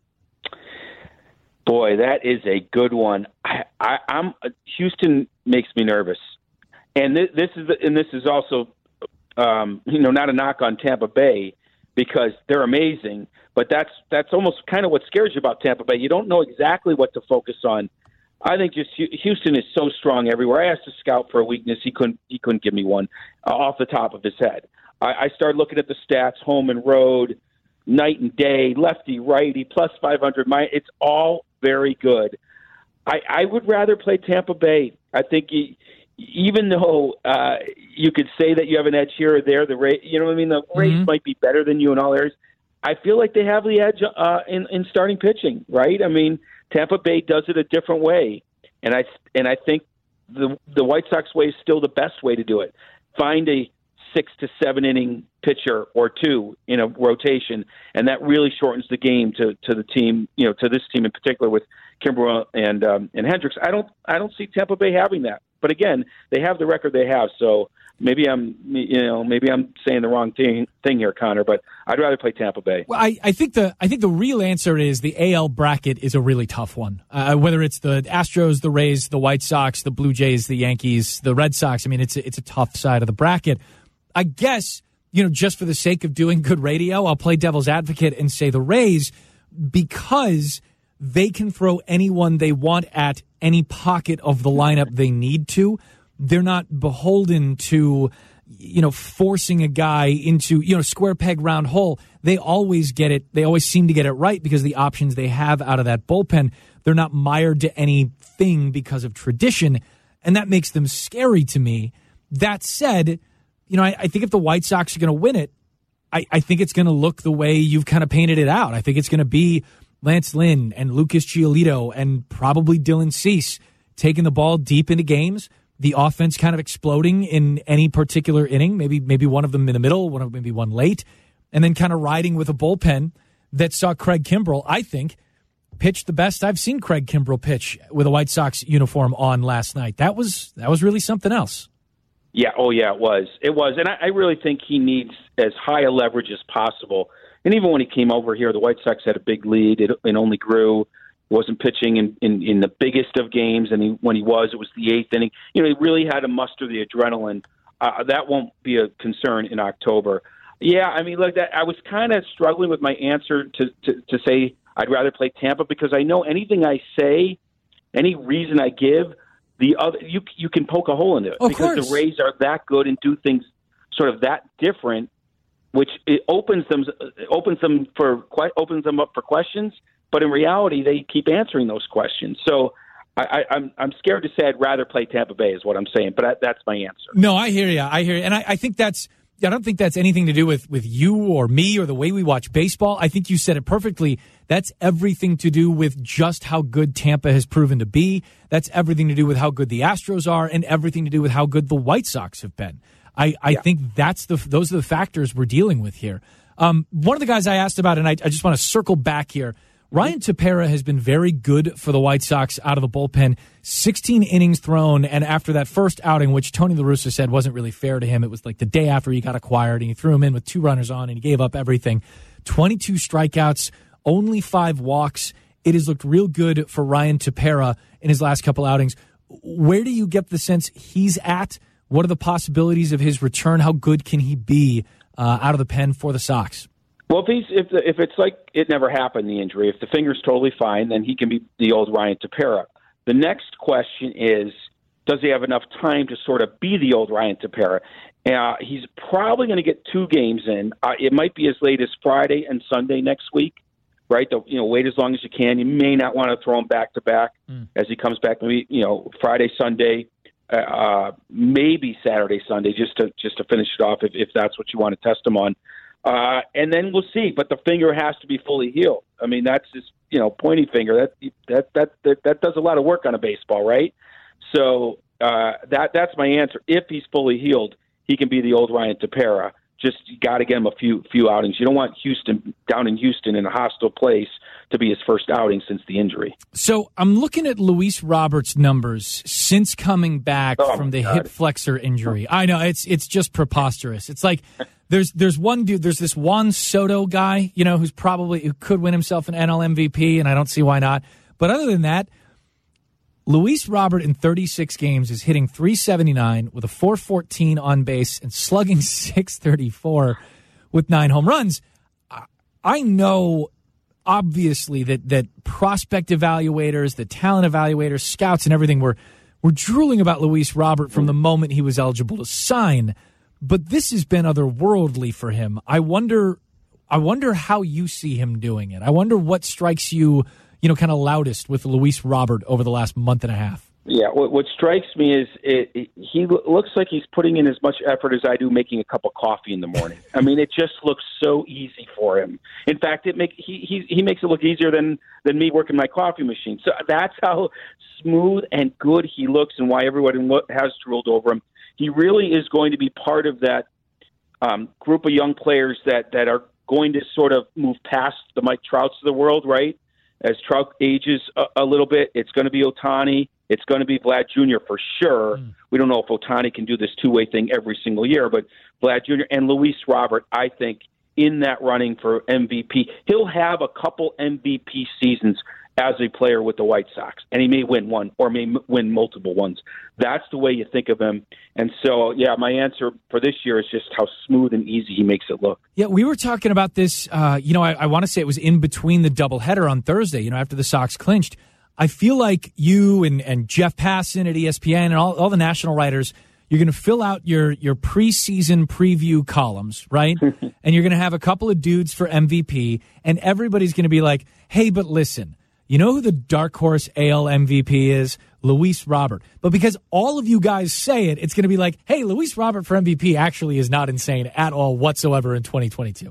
J: Boy, that is a good one. I, I, I'm Houston makes me nervous, and this, this is the, and this is also, um, you know, not a knock on Tampa Bay because they're amazing, but that's that's almost kind of what scares you about Tampa Bay. You don't know exactly what to focus on. I think just Houston is so strong everywhere. I asked a scout for a weakness; he couldn't he couldn't give me one uh, off the top of his head. I, I started looking at the stats, home and road, night and day, lefty, righty, plus five hundred. My, it's all very good. I, I would rather play Tampa Bay. I think he, even though uh, you could say that you have an edge here or there, the Rays, you know what I mean? The Rays mm-hmm. might be better than you in all areas. I feel like they have the edge uh, in, in starting pitching, right? I mean, Tampa Bay does it a different way, and I and I think the the White Sox way is still the best way to do it. Find a six to seven inning pitcher or two in a rotation, and that really shortens the game to, to the team, you know, to this team in particular with Kimbrel and um, and Hendricks. I don't I don't see Tampa Bay having that, but again, they have the record they have, so maybe I'm you know maybe I'm saying the wrong thing thing here, Connor, but I'd rather play Tampa Bay.
C: Well, I, I think the I think the real answer is the A L bracket is a really tough one. Uh, whether it's the Astros, the Rays, the White Sox, the Blue Jays, the Yankees, the Red Sox. I mean, it's a, it's a tough side of the bracket. I guess, you know, just for the sake of doing good radio, I'll play devil's advocate and say the Rays because they can throw anyone they want at any pocket of the lineup they need to. They're not beholden to, you know, forcing a guy into, you know, square peg, round hole. They always get it. They always seem to get it right because of the options they have out of that bullpen. They're not mired to anything because of tradition, and that makes them scary to me. That said, you know, I, I think if the White Sox are going to win it, I, I think it's going to look the way you've kind of painted it out. I think it's going to be Lance Lynn and Lucas Giolito and probably Dylan Cease taking the ball deep into games, the offense kind of exploding in any particular inning, maybe maybe one of them in the middle, one of them maybe one late, and then kind of riding with a bullpen that saw Craig Kimbrel, I think, pitch the best I've seen Craig Kimbrel pitch with a White Sox uniform on last night. That was that was really something else.
J: Yeah, oh yeah, it was. It was. And I, I really think he needs as high a leverage as possible. And even when he came over here, the White Sox had a big lead. It, it only grew. He wasn't pitching in, in, in the biggest of games, and he, when he was, it was the eighth inning. You know, he really had to muster the adrenaline. Uh, that won't be a concern in October. Yeah, I mean, look, that I was kind of struggling with my answer to, to, to say I'd rather play Tampa because I know anything I say, any reason I give, the other you you can poke a hole into it
C: of
J: because
C: course.
J: The Rays are that good and do things sort of that different, which it opens them opens them for opens them up for questions. But in reality, they keep answering those questions. So I, I, I'm I'm scared to say I'd rather play Tampa Bay is what I'm saying. But I, that's my answer.
C: No, I hear you. I hear you, and I, I think that's. I don't think that's anything to do with, with you or me or the way we watch baseball. I think you said it perfectly. That's everything to do with just how good Tampa has proven to be. That's everything to do with how good the Astros are and everything to do with how good the White Sox have been. I, I yeah. think that's the those are the factors we're dealing with here. Um, one of the guys I asked about, and I, I just want to circle back here, Ryan Tepera has been very good for the White Sox out of the bullpen. sixteen innings thrown, and after that first outing, which Tony La Russa said wasn't really fair to him, it was like the day after he got acquired, and he threw him in with two runners on, and he gave up everything. twenty-two strikeouts, only five walks, it has looked real good for Ryan Tepera in his last couple outings. Where do you get the sense he's at? What are the possibilities of his return? How good can he be uh, out of the pen for the Sox?
J: Well, if he's if the, if it's like it never happened, the injury, if the finger's totally fine, then he can be the old Ryan Tepera. The next question is, does he have enough time to sort of be the old Ryan Tepera? Uh, he's probably going to get two games in. Uh, it might be as late as Friday and Sunday next week, right? The, you know, wait as long as you can. You may not want to throw him back to back as he comes back. Maybe you know Friday, Sunday. Uh, maybe Saturday, Sunday, just to just to finish it off, if, if that's what you want to test him on, uh, and then we'll see. But the finger has to be fully healed. I mean, that's just you know pointy finger. That that that that, that does a lot of work on a baseball, right? So uh, that that's my answer. If he's fully healed, he can be the old Ryan Tepera. Just you got to get him a few few outings. You don't want Houston down in Houston in a hostile place to be his first outing since the injury.
C: So I'm looking at Luis Roberts' numbers since coming back
J: oh
C: from the
J: God.
C: hip flexor injury. I know it's it's just preposterous. It's like there's there's one dude, there's this Juan Soto guy, you know, who's probably who could win himself an N L M V P, and I don't see why not. But other than that, Luis Robert in thirty-six games is hitting three seventy-nine with a four fourteen on base and slugging six thirty-four with nine home runs. I know, obviously, that that prospect evaluators, the talent evaluators, scouts, and everything were were drooling about Luis Robert from the moment he was eligible to sign. But this has been otherworldly for him. I wonder, I wonder how you see him doing it. I wonder what strikes you. You know, kind of loudest with Luis Robert over the last month and a half.
J: Yeah, what, what strikes me is it, it, he lo- looks like he's putting in as much effort as I do making a cup of coffee in the morning. I mean, it just looks so easy for him. In fact, it make he he, he makes it look easier than than me working my coffee machine. So that's how smooth and good he looks, and why everyone lo- has drooled over him. He really is going to be part of that um, group of young players that that are going to sort of move past the Mike Trouts of the world, right? As Trout ages a, a little bit, it's going to be Ohtani. It's going to be Vlad Junior for sure. Mm. We don't know if Ohtani can do this two-way thing every single year, but Vlad Junior and Luis Robert, I think, in that running for M V P. He'll have a couple M V P seasons as a player with the White Sox, and he may win one or may m- win multiple ones. That's the way you think of him. And so, yeah, my answer for this year is just how smooth and easy he makes it look.
C: Yeah, we were talking about this, uh, you know, I, I want to say it was in between the doubleheader on Thursday, you know, after the Sox clinched. I feel like you and, and Jeff Passan at E S P N and all, all the national writers, you're going to fill out your, your preseason preview columns, right? And you're going to have a couple of dudes for M V P, and everybody's going to be like, hey, but listen, you know who the dark horse A L M V P is? Luis Robert. But because all of you guys say it, it's going to be like, hey, Luis Robert for M V P actually is not insane at all whatsoever in twenty twenty-two.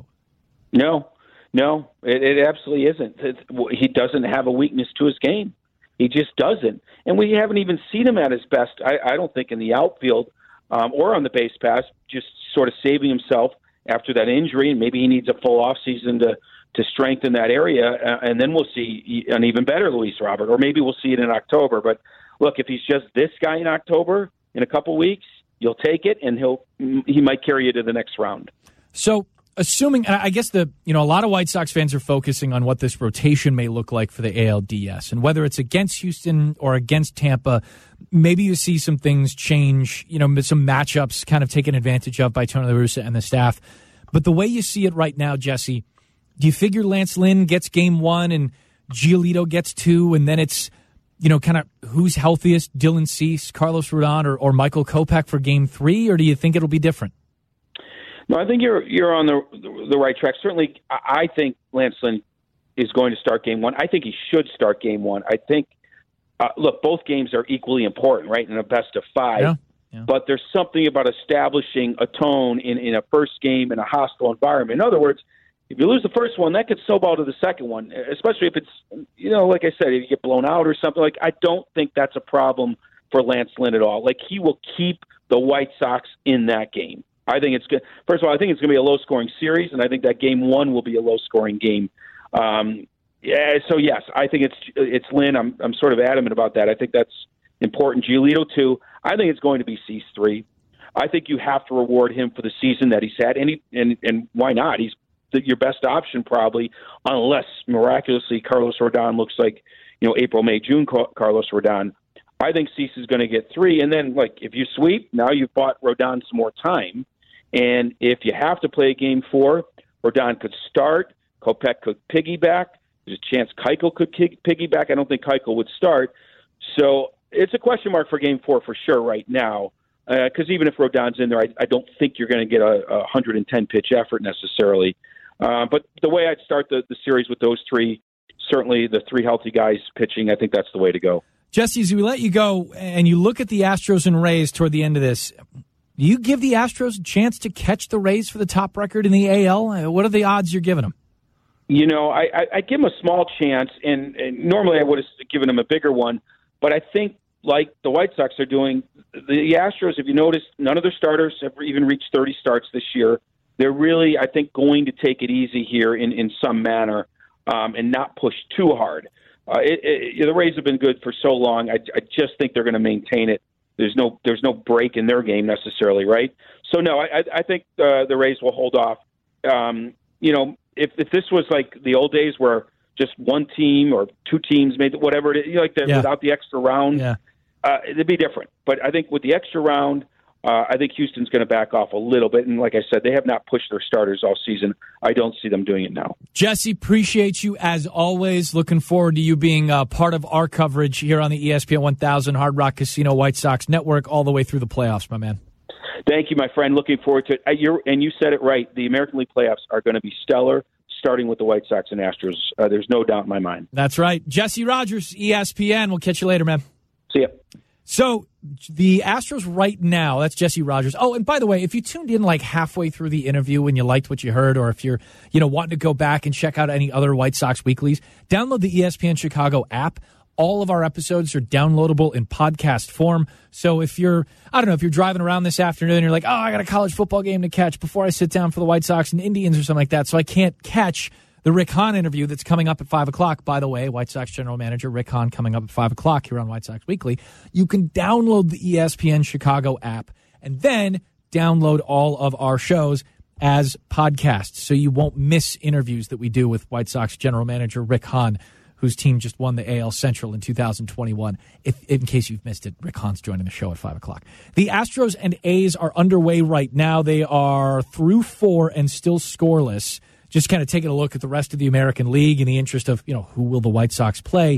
J: No, no, it, it absolutely isn't. It's, he doesn't have a weakness to his game. He just doesn't. And we haven't even seen him at his best, I, I don't think, in the outfield um, or on the base pass, just sort of saving himself after that injury. And maybe he needs a full offseason to to strengthen that area, uh, and then we'll see an even better Luis Robert, or maybe we'll see it in October. But look, if he's just this guy in October, in a couple weeks, you'll take it, and he'll he might carry you to the next round.
C: So, assuming, I guess the you know a lot of White Sox fans are focusing on what this rotation may look like for the A L D S, and whether it's against Houston or against Tampa, maybe you see some things change. You know, some matchups kind of taken advantage of by Tony La Russa and the staff. But the way you see it right now, Jesse, do you figure Lance Lynn gets game one and Giolito gets two, and then it's, you know, kind of who's healthiest, Dylan Cease, Carlos Rodon, or, or Michael Kopech for game three, or do you think it'll be different?
J: No, I think you're you're on the the right track. Certainly, I think Lance Lynn is going to start game one. I think he should start game one. I think, uh, look, both games are equally important, right, in a best of five.
C: Yeah. Yeah.
J: But there's something about establishing a tone in, in a first game in a hostile environment. In other words, if you lose the first one, that could snowball to the second one, especially if it's, you know, like I said, if you get blown out or something. Like, I don't think that's a problem for Lance Lynn at all. Like, he will keep the White Sox in that game. I think it's good. First of all, I think it's going to be a low-scoring series, and I think that game one will be a low-scoring game. Um, yeah, so yes, I think it's it's Lynn. I'm I'm sort of adamant about that. I think that's important. Giolito two. I think it's going to be Cease three. I think you have to reward him for the season that he's had, and he, and and why not? He's the, your best option probably, unless miraculously Carlos Rodon looks like, you know, April, May, June Carlos Rodon. I think Cease is going to get three. And then, like, if you sweep, now you've bought Rodon some more time. And if you have to play game four, Rodon could start. Kopech could piggyback. There's a chance Keuchel could piggyback. I don't think Keuchel would start. So it's a question mark for game four for sure right now. Because uh, even if Rodon's in there, I, I don't think you're going to get a, a one hundred ten pitch effort necessarily. Uh, but the way I'd start the, the series with those three, certainly the three healthy guys pitching, I think that's the way to go.
C: Jesse, as we let you go and you look at the Astros and Rays toward the end of this, do you give the Astros a chance to catch the Rays for the top record in the A L? What are the odds you're giving them?
J: You know, I, I, I give them a small chance, and, and normally I would have given them a bigger one. But I think, like the White Sox are doing, the Astros, if you notice, none of their starters have even reached thirty starts this year. They're really, I think, going to take it easy here in, in some manner um, and not push too hard. Uh, it, it, the Rays have been good for so long. I, I just think they're going to maintain it. There's no there's no break in their game necessarily, right? So, no, I, I think uh, the Rays will hold off. Um, you know, if, if this was like the old days where just one team or two teams made whatever it is, you know, like the, yeah. without the extra round,
C: yeah.
J: uh, it'd be different. But I think with the extra round, Uh, I think Houston's going to back off a little bit. And like I said, they have not pushed their starters all season. I don't see them doing it now.
C: Jesse, appreciate you as always. Looking forward to you being uh, part of our coverage here on the E S P N one thousand Hard Rock Casino White Sox Network all the way through the playoffs, my man.
J: Thank you, my friend. Looking forward to it. Uh, you're, and you said it right. The American League playoffs are going to be stellar, starting with the White Sox and Astros. Uh, there's no doubt in my mind.
C: That's right. Jesse Rogers, E S P N. We'll catch you later, man.
J: See ya.
C: So the Astros right now, that's Jesse Rogers. Oh, and by the way, if you tuned in like halfway through the interview and you liked what you heard, or if you're, you know, wanting to go back and check out any other White Sox weeklies, download the E S P N Chicago app. All of our episodes are downloadable in podcast form. So if you're, I don't know, if you're driving around this afternoon and you're like, oh, I got a college football game to catch before I sit down for the White Sox and Indians or something like that, so I can't catch the Rick Hahn interview that's coming up at five o'clock. By the way, White Sox general manager Rick Hahn coming up at five o'clock here on White Sox Weekly. You can download the E S P N Chicago app and then download all of our shows as podcasts so you won't miss interviews that we do with White Sox general manager Rick Hahn, whose team just won the A L Central in two thousand twenty-one. If, in case you've missed it, Rick Hahn's joining the show at five o'clock. The Astros and A's are underway right now. They are through four and still scoreless. Just kind of taking a look at the rest of the American League in the interest of, you know, who will the White Sox play.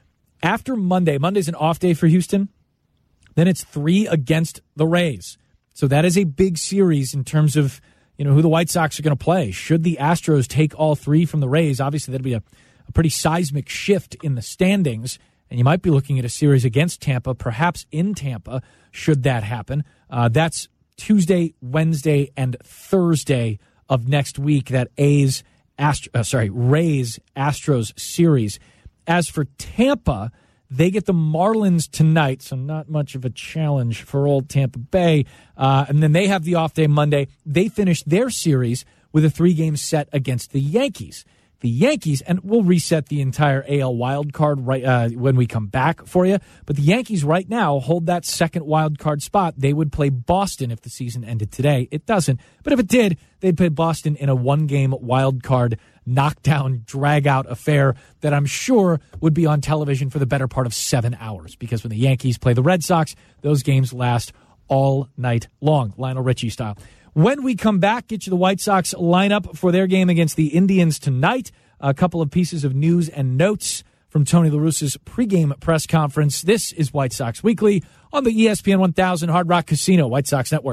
C: After Monday, Monday's an off day for Houston, then it's three against the Rays. So that is a big series in terms of, you know, who the White Sox are going to play. Should the Astros take all three from the Rays, obviously that'd be a, a pretty seismic shift in the standings, and you might be looking at a series against Tampa, perhaps in Tampa, should that happen. Uh, that's Tuesday, Wednesday, and Thursday of next week, that A's, Astro, uh, sorry, Rays Astros series. As for Tampa, they get the Marlins tonight, so not much of a challenge for old Tampa Bay. Uh, and then they have the off day Monday. They finish their series with a three-game set against the Yankees. The Yankees, and we'll reset the entire A L wild card right uh, when we come back for you. But the Yankees right now hold that second wild card spot. They would play Boston if the season ended today. It doesn't. But if it did, they'd play Boston in a one-game wild card knockdown, drag-out affair that I'm sure would be on television for the better part of seven hours. Because when the Yankees play the Red Sox, those games last all night long, Lionel Richie style. When we come back, get you the White Sox lineup for their game against the Indians tonight. A couple of pieces of news and notes from Tony La Russa's pregame press conference. This is White Sox Weekly on the E S P N one thousand Hard Rock Casino White Sox Network.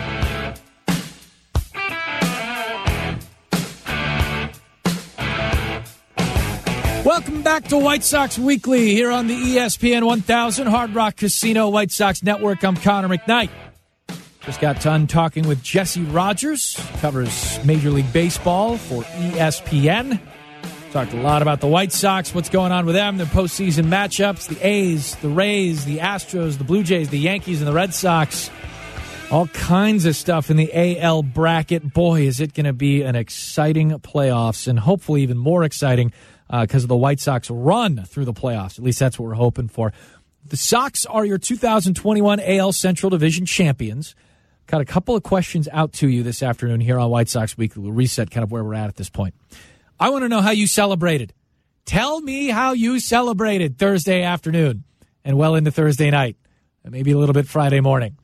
C: Welcome back to White Sox Weekly here on the E S P N one thousand Hard Rock Casino White Sox Network. I'm Connor McKnight. Just got done talking with Jesse Rogers, covers Major League Baseball for E S P N. Talked a lot about the White Sox, what's going on with them, their postseason matchups, the A's, the Rays, the Astros, the Blue Jays, the Yankees, and the Red Sox. All kinds of stuff in the A L bracket. Boy, is it going to be an exciting playoffs, and hopefully even more exciting because uh, of the White Sox run through the playoffs. At least that's what we're hoping for. The Sox are your two thousand twenty-one A L Central Division champions. Got a couple of questions out to you this afternoon here on White Sox Weekly. We'll reset kind of where we're at at this point. I want to know how you celebrated. Tell me how you celebrated Thursday afternoon and well into Thursday night, and maybe a little bit Friday morning.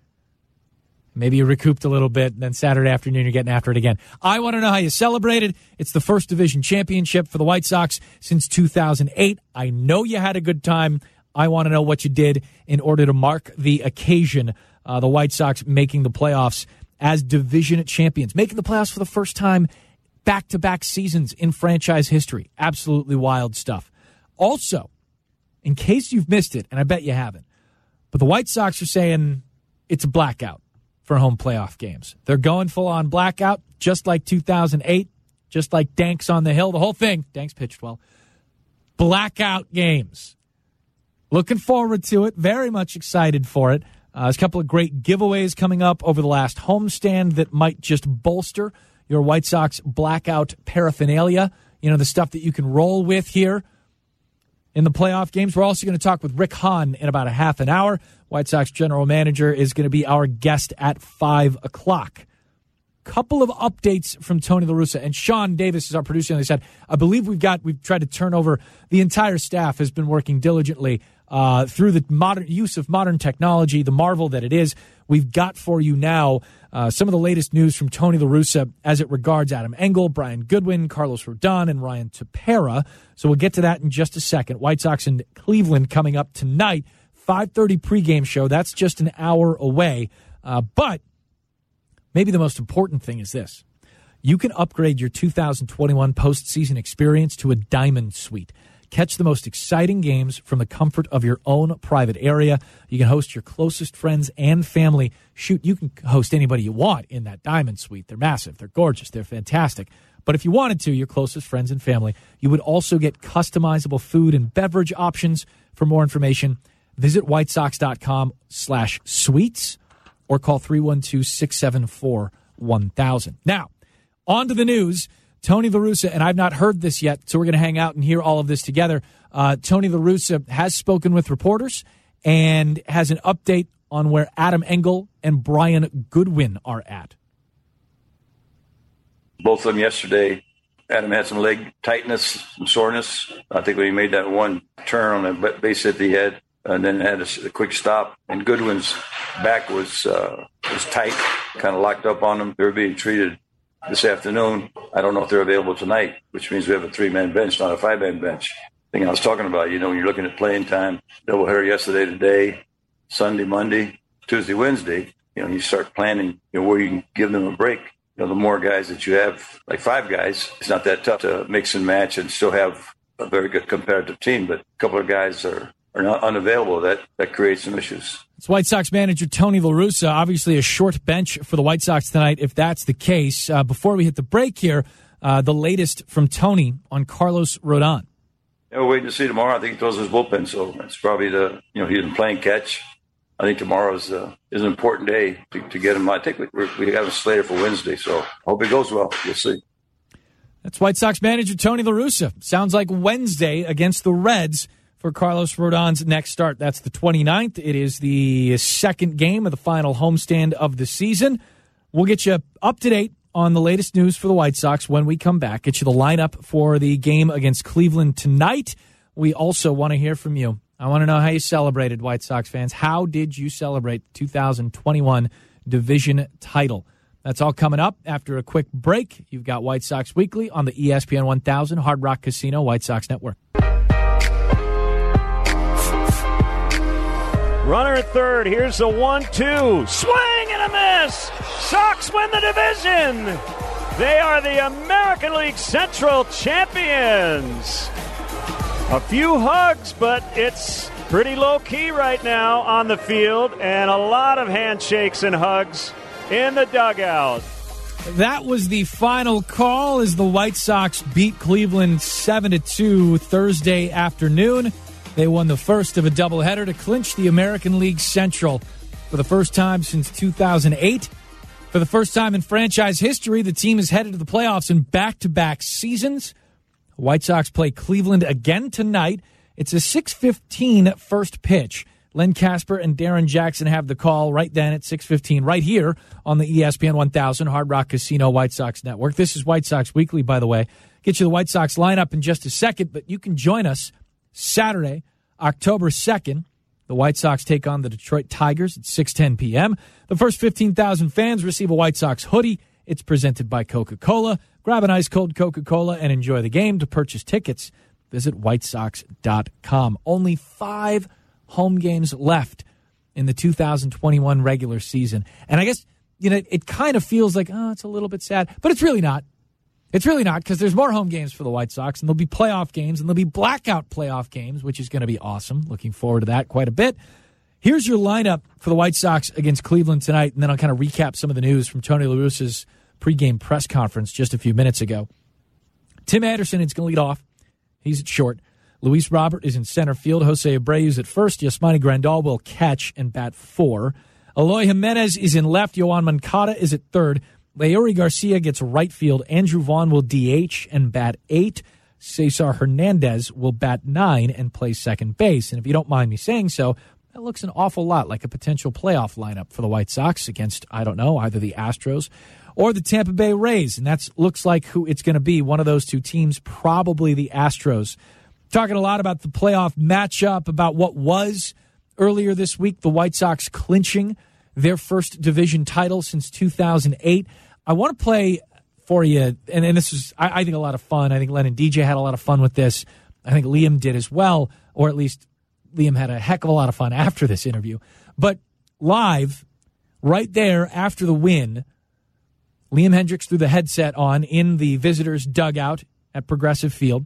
C: Maybe you recouped a little bit, and then Saturday afternoon you're getting after it again. I want to know how you celebrated. It's the first division championship for the White Sox since two thousand eight. I know you had a good time. I want to know what you did in order to mark the occasion, uh, the White Sox making the playoffs as division champions, making the playoffs for the first time back-to-back seasons in franchise history. Absolutely wild stuff. Also, in case you've missed it, and I bet you haven't, but the White Sox are saying it's a blackout for home playoff games. They're going full-on blackout, just like two thousand eight, just like Danks on the Hill, the whole thing. Danks pitched well. Blackout games. Looking forward to it. Very much excited for it. Uh, there's a couple of great giveaways coming up over the last homestand that might just bolster your White Sox blackout paraphernalia. You know, the stuff that you can roll with here in the playoff games. We're also going to talk with Rick Hahn in about a half an hour. White Sox general manager is going to be our guest at five o'clock. Couple of updates from Tony La Russa, and Sean Davis is our producer. And they said, I believe we've got, we've tried to turn over, the entire staff has been working diligently uh, through the modern use of modern technology, the marvel that it is. We've got for you now uh, some of the latest news from Tony La Russa as it regards Adam Engel, Brian Goodwin, Carlos Rodon, and Ryan Tepera. So we'll get to that in just a second. White Sox in Cleveland coming up tonight, five thirty pregame show. That's just an hour away. Uh, but maybe the most important thing is this. You can upgrade your two thousand twenty-one postseason experience to a Diamond Suite. Catch the most exciting games from the comfort of your own private area. You can host your closest friends and family. Shoot, you can host anybody you want in that Diamond Suite. They're massive. They're gorgeous. They're fantastic. But if you wanted to, your closest friends and family, you would also get customizable food and beverage options. For more information, visit whitesox.com slash suites or call three one two, six seven four, one thousand. Now, on to the news. Tony La Russa, and I've not heard this yet, so we're going to hang out and hear all of this together. Uh, Tony La Russa has spoken with reporters and has an update on where Adam Engel and Brian Goodwin are at.
K: Both of them yesterday. Adam had some leg tightness, some soreness. I think when he made that one turn on the base hit he had, and then had a, a quick stop. And Goodwin's back was uh, was tight, kind of locked up on him. They were being treated this afternoon. I don't know if they're available tonight, which means we have a three-man bench, not a five-man bench. Thing I was talking about, you know, when you're looking at playing time, doubleheader yesterday, today, Sunday, Monday, Tuesday, Wednesday, you know, you start planning, you know, where you can give them a break. You know, the more guys that you have, like five guys, it's not that tough to mix and match and still have a very good competitive team. But a couple of guys are, are not unavailable. That, that creates some issues.
C: It's White Sox manager Tony La Russa. Obviously a short bench for the White Sox tonight, if that's the case. Uh, before we hit the break here, uh, the latest from Tony on Carlos Rodon.
K: Yeah, we're waiting to see tomorrow. I think he throws his bullpen, so that's probably the, you know, he's been playing catch. I think tomorrow is, uh, is an important day to, to get him. I think we, we have a slated for Wednesday, so I hope it goes well. We'll see.
C: That's White Sox manager Tony La Russa. Sounds like Wednesday against the Reds for Carlos Rodon's next start. That's the twenty-ninth. It is the second game of the final homestand of the season. We'll get you up to date on the latest news for the White Sox when we come back. Get you the lineup for the game against Cleveland tonight. We also want to hear from you. I want to know how you celebrated, White Sox fans. How did you celebrate the two thousand twenty-one division title? That's all coming up after a quick break. You've got White Sox Weekly on the E S P N one thousand, Hard Rock Casino, White Sox Network.
B: Runner at third. Here's the one two. Swing and a miss. Sox win the division. They are the American League Central champions. A few hugs, but it's pretty low-key right now on the field, and a lot of handshakes and hugs in the dugout.
C: That was the final call as the White Sox beat Cleveland seven to two Thursday afternoon. They won the first of a doubleheader to clinch the American League Central for the first time since two thousand eight. For the first time in franchise history, the team is headed to the playoffs in back-to-back seasons. The White Sox play Cleveland again tonight. It's a six fifteen first pitch. Len Casper and Darren Jackson have the call right then at six fifteen, right here on the E S P N one thousand Hard Rock Casino White Sox Network. This is White Sox Weekly, by the way. Get you the White Sox lineup in just a second, but you can join us Saturday, October second. The White Sox take on the Detroit Tigers at six ten p.m. The first fifteen thousand fans receive a White Sox hoodie. It's presented by Coca-Cola. Grab an ice-cold Coca-Cola and enjoy the game. To purchase tickets, visit white sox dot com. Only five home games left in the two thousand twenty-one regular season. And I guess, you know, it kind of feels like, oh, it's a little bit sad. But it's really not. It's really not, because there's more home games for the White Sox, and there'll be playoff games, and there'll be blackout playoff games, which is going to be awesome. Looking forward to that quite a bit. Here's your lineup for the White Sox against Cleveland tonight, and then I'll kind of recap some of the news from Tony La Russa's pregame press conference just a few minutes ago. Tim Anderson is going to lead off. He's at short. Luis Robert is in center field. Jose Abreu's at first. Yasmani Grandal will catch and bat four. Eloy Jimenez is in left. Yoan Moncada is at third. Leury Garcia gets right field. Andrew Vaughn will D H and bat eight. Cesar Hernandez will bat nine and play second base. And if you don't mind me saying so, that looks an awful lot like a potential playoff lineup for the White Sox against, I don't know, either the Astros or the Tampa Bay Rays. And that looks like who it's going to be, one of those two teams, probably the Astros. Talking a lot about the playoff matchup, about what was earlier this week, the White Sox clinching their first division title since two thousand eight. I want to play for you, and, and this is, I, I think, a lot of fun. I think Len and D J had a lot of fun with this. I think Liam did as well, or at least Liam had a heck of a lot of fun after this interview. But live, right there after the win, Liam Hendriks threw the headset on in the visitors' dugout at Progressive Field,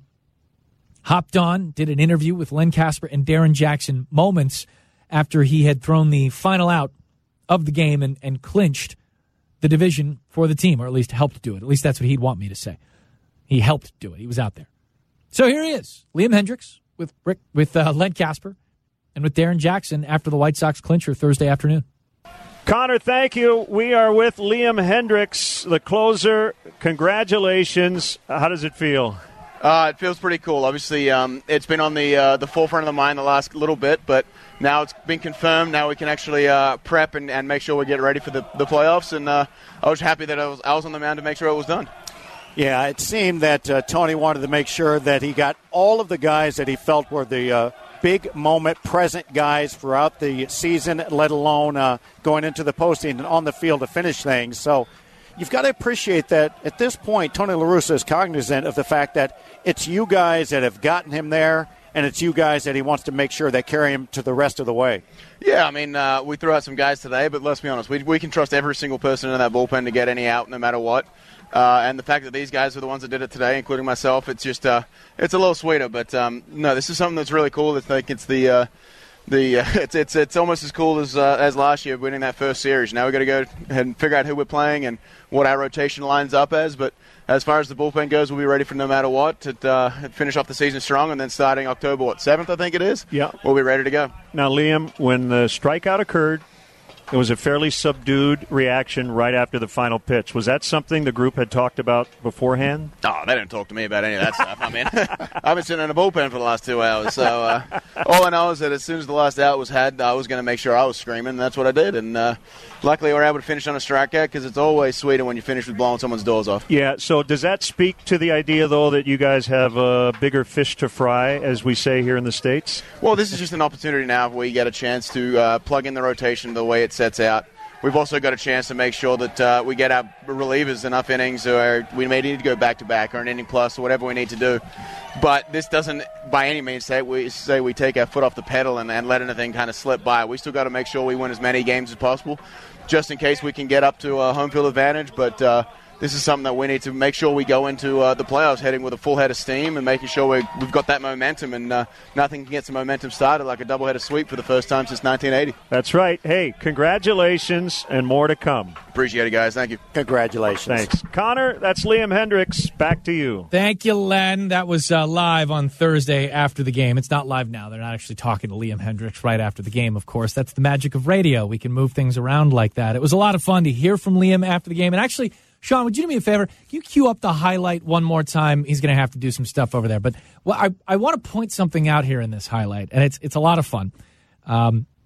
C: hopped on, did an interview with Len Casper and Darren Jackson moments after he had thrown the final out of the game and, and clinched the division for the team, or at least helped do it. At least that's what he'd want me to say. He helped do it. He was out there. So here he is, Liam Hendriks with Rick, with uh, Len Casper and with Darren Jackson after the White Sox clincher Thursday afternoon.
B: Connor, thank you. We are with Liam Hendriks, the closer. Congratulations. How does it feel?
L: Uh, it feels pretty cool. Obviously, um, it's been on the uh, the forefront of the mind the last little bit, but now it's been confirmed. Now we can actually uh, prep and, and make sure we get ready for the, the playoffs. And uh, I was happy that I was I was on the mound to make sure it was done.
I: Yeah, it seemed that uh, Tony wanted to make sure that he got all of the guys that he felt were the uh, big moment present guys throughout the season, let alone uh, going into the postseason and on the field to finish things. So you've got to appreciate that at this point, Tony La Russa is cognizant of the fact that it's you guys that have gotten him there, and it's you guys that he wants to make sure that carry him to the rest of the way.
L: Yeah, I mean, uh, we threw out some guys today, but let's be honest, we, we can trust every single person in that bullpen to get any out no matter what. Uh, and the fact that these guys are the ones that did it today, including myself, it's just uh, it's a little sweeter. But um, no, this is something that's really cool. It's like it's the uh, the uh, it's it's it's almost as cool as uh, as last year winning that first series. Now we got to go ahead and figure out who we're playing and what our rotation lines up as. But as far as the bullpen goes, we'll be ready for no matter what to uh, finish off the season strong. And then starting October what seventh, I think it is.
B: Yeah,
L: we'll be ready to go.
B: Now, Liam, when the strikeout occurred, it was a fairly subdued reaction right after the final pitch. Was that something the group had talked about beforehand?
L: Oh, they didn't talk to me about any of that stuff. I mean, I've been sitting in a bullpen for the last two hours. So uh, all I know is that as soon as the last out was had, I was going to make sure I was screaming. And that's what I did. And uh, luckily, we were able to finish on a strikeout because it's always sweeter when you finish with blowing someone's doors off.
B: Yeah, so does that speak to the idea, though, that you guys have a bigger fish to fry, as we say here in the States?
L: Well, this is just an opportunity now where you get a chance to uh, plug in the rotation the way it sets out. We've also got a chance to make sure that uh, we get our relievers enough innings, or we may need to go back-to-back or an inning plus or whatever we need to do. But this doesn't by any means say we say we take our foot off the pedal and, and let anything kind of slip by. We still got to make sure we win as many games as possible, just in case we can get up to a home field advantage. But uh, this is something that we need to make sure we go into uh, the playoffs heading with a full head of steam and making sure we, we've got that momentum, and uh, nothing can get some momentum started like a doubleheader sweep for the first time since nineteen eighty.
B: That's right. Hey, congratulations, and more to come.
L: Appreciate it, guys. Thank you.
I: Congratulations.
B: Thanks. Connor, that's Liam Hendriks. Back to you.
C: Thank you, Len. That was uh, live on Thursday after the game. It's not live now. They're not actually talking to Liam Hendriks right after the game, of course. That's the magic of radio. We can move things around like that. It was a lot of fun to hear from Liam after the game. And actually, Sean, would you do me a favor? Can you cue up the highlight one more time? He's going to have to do some stuff over there. But well, I, I want to point something out here in this highlight, and it's it's a lot of fun. Um,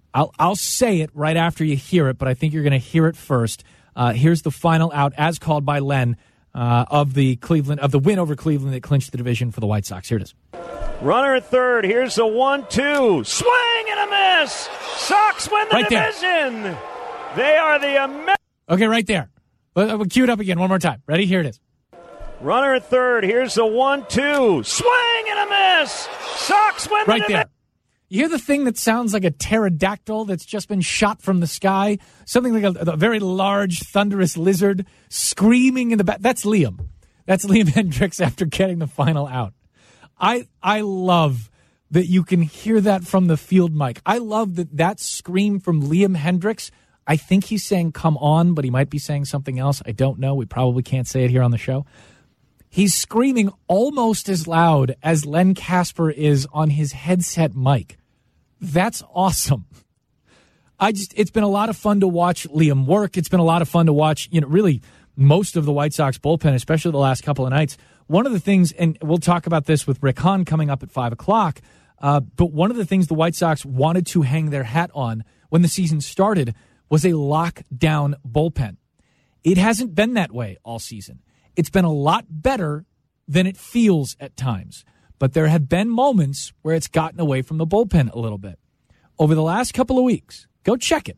C: I'll, I'll say it right after you hear it, but I think you're going to hear it first. Uh, here's the final out, as called by Len, uh, of the Cleveland of the win over Cleveland that clinched the division for the White Sox. Here it is.
B: Runner at third. Here's the one two. Swing and a miss. Sox win the
C: right
B: division. There. They are the Amer-
C: Okay, right there. We'll, we'll cue it up again one more time. Ready? Here it is.
B: Runner at third. Here's the one two. Swing and a miss. Sox win the
C: right
B: division.
C: There. You hear the thing that sounds like a pterodactyl that's just been shot from the sky? Something like a, a very large, thunderous lizard screaming in the back. That's Liam. That's Liam Hendriks after getting the final out. I I love that you can hear that from the field mic. I love that that scream from Liam Hendriks. I think he's saying come on, but he might be saying something else. I don't know. We probably can't say it here on the show. He's screaming almost as loud as Len Casper is on his headset mic. That's awesome. I just, it's been a lot of fun to watch Liam work. It's been a lot of fun to watch, you know, really most of the White Sox bullpen, especially the last couple of nights. One of the things, and we'll talk about this with Rick Hahn coming up at five o'clock, uh, but one of the things the White Sox wanted to hang their hat on when the season started was a lockdown bullpen. It hasn't been that way all season. It's been a lot better than it feels at times. But there have been moments where it's gotten away from the bullpen a little bit. Over the last couple of weeks, go check it.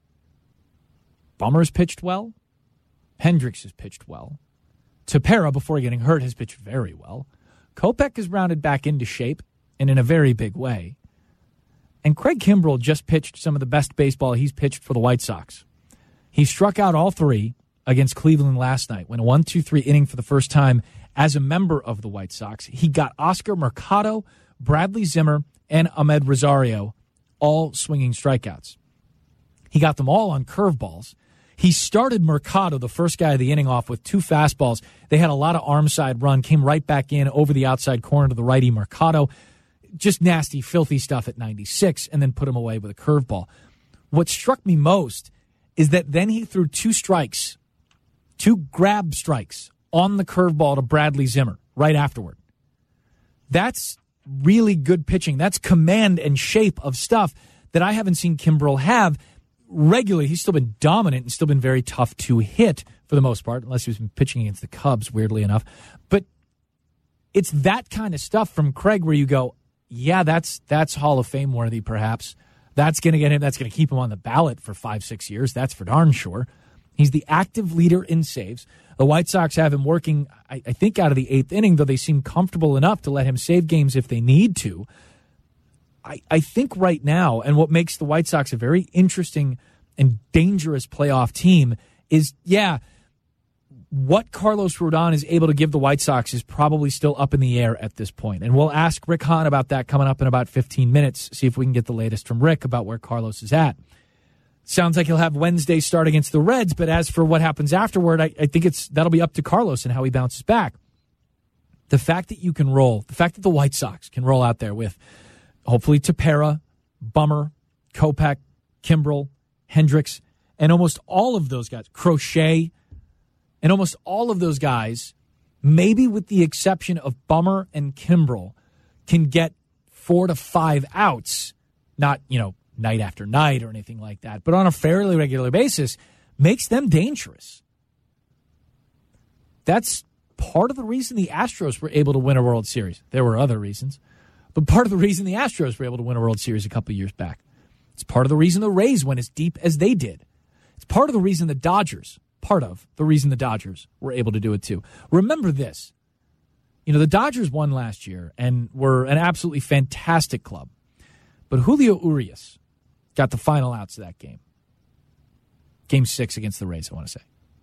C: Bummer's pitched well. Hendriks has pitched well. Tepera, before getting hurt, has pitched very well. Kopech has rounded back into shape and in a very big way. And Craig Kimbrell just pitched some of the best baseball he's pitched for the White Sox. He struck out all three against Cleveland last night when a one two three inning for the first time as a member of the White Sox. He got Oscar Mercado, Bradley Zimmer, and Ahmed Rosario all swinging strikeouts. He got them all on curveballs. He started Mercado, the first guy of the inning, off with two fastballs. They had a lot of arm side run, came right back in over the outside corner to the righty Mercado. Just nasty, filthy stuff at ninety-six, and then put him away with a curveball. What struck me most is that then he threw two strikes, two grab strikes, on the curveball to Bradley Zimmer right afterward. That's really good pitching. That's command and shape of stuff that I haven't seen Kimbrell have regularly. He's still been dominant and still been very tough to hit for the most part, unless he's been pitching against the Cubs, weirdly enough. But it's that kind of stuff from Craig where you go, yeah, that's that's Hall of Fame worthy, perhaps. That's going to get him. That's going to keep him on the ballot for five, six years. That's for darn sure. He's the active leader in saves. The White Sox have him working, I, I think, out of the eighth inning, though they seem comfortable enough to let him save games if they need to. I, I think right now, and what makes the White Sox a very interesting and dangerous playoff team is, yeah, what Carlos Rodon is able to give the White Sox is probably still up in the air at this point. And we'll ask Rick Hahn about that coming up in about fifteen minutes, see if we can get the latest from Rick about where Carlos is at. Sounds like he'll have Wednesday start against the Reds, but as for what happens afterward, I, I think it's that'll be up to Carlos and how he bounces back. The fact that you can roll, the fact that the White Sox can roll out there with hopefully Tepera, Bummer, Kopech, Kimbrell, Hendriks, and almost all of those guys, Crochet, and almost all of those guys, maybe with the exception of Bummer and Kimbrell, can get four to five outs, not, you know, night after night or anything like that, but on a fairly regular basis, makes them dangerous. That's part of the reason the Astros were able to win a World Series. There were other reasons, but part of the reason the Astros were able to win a World Series a couple of years back. It's part of the reason the Rays went as deep as they did. It's part of the reason the Dodgers, part of the reason the Dodgers were able to do it too. Remember this. You know, the Dodgers won last year and were an absolutely fantastic club, but Julio Urias got the final outs of that game. Game six against the Rays, I want to say.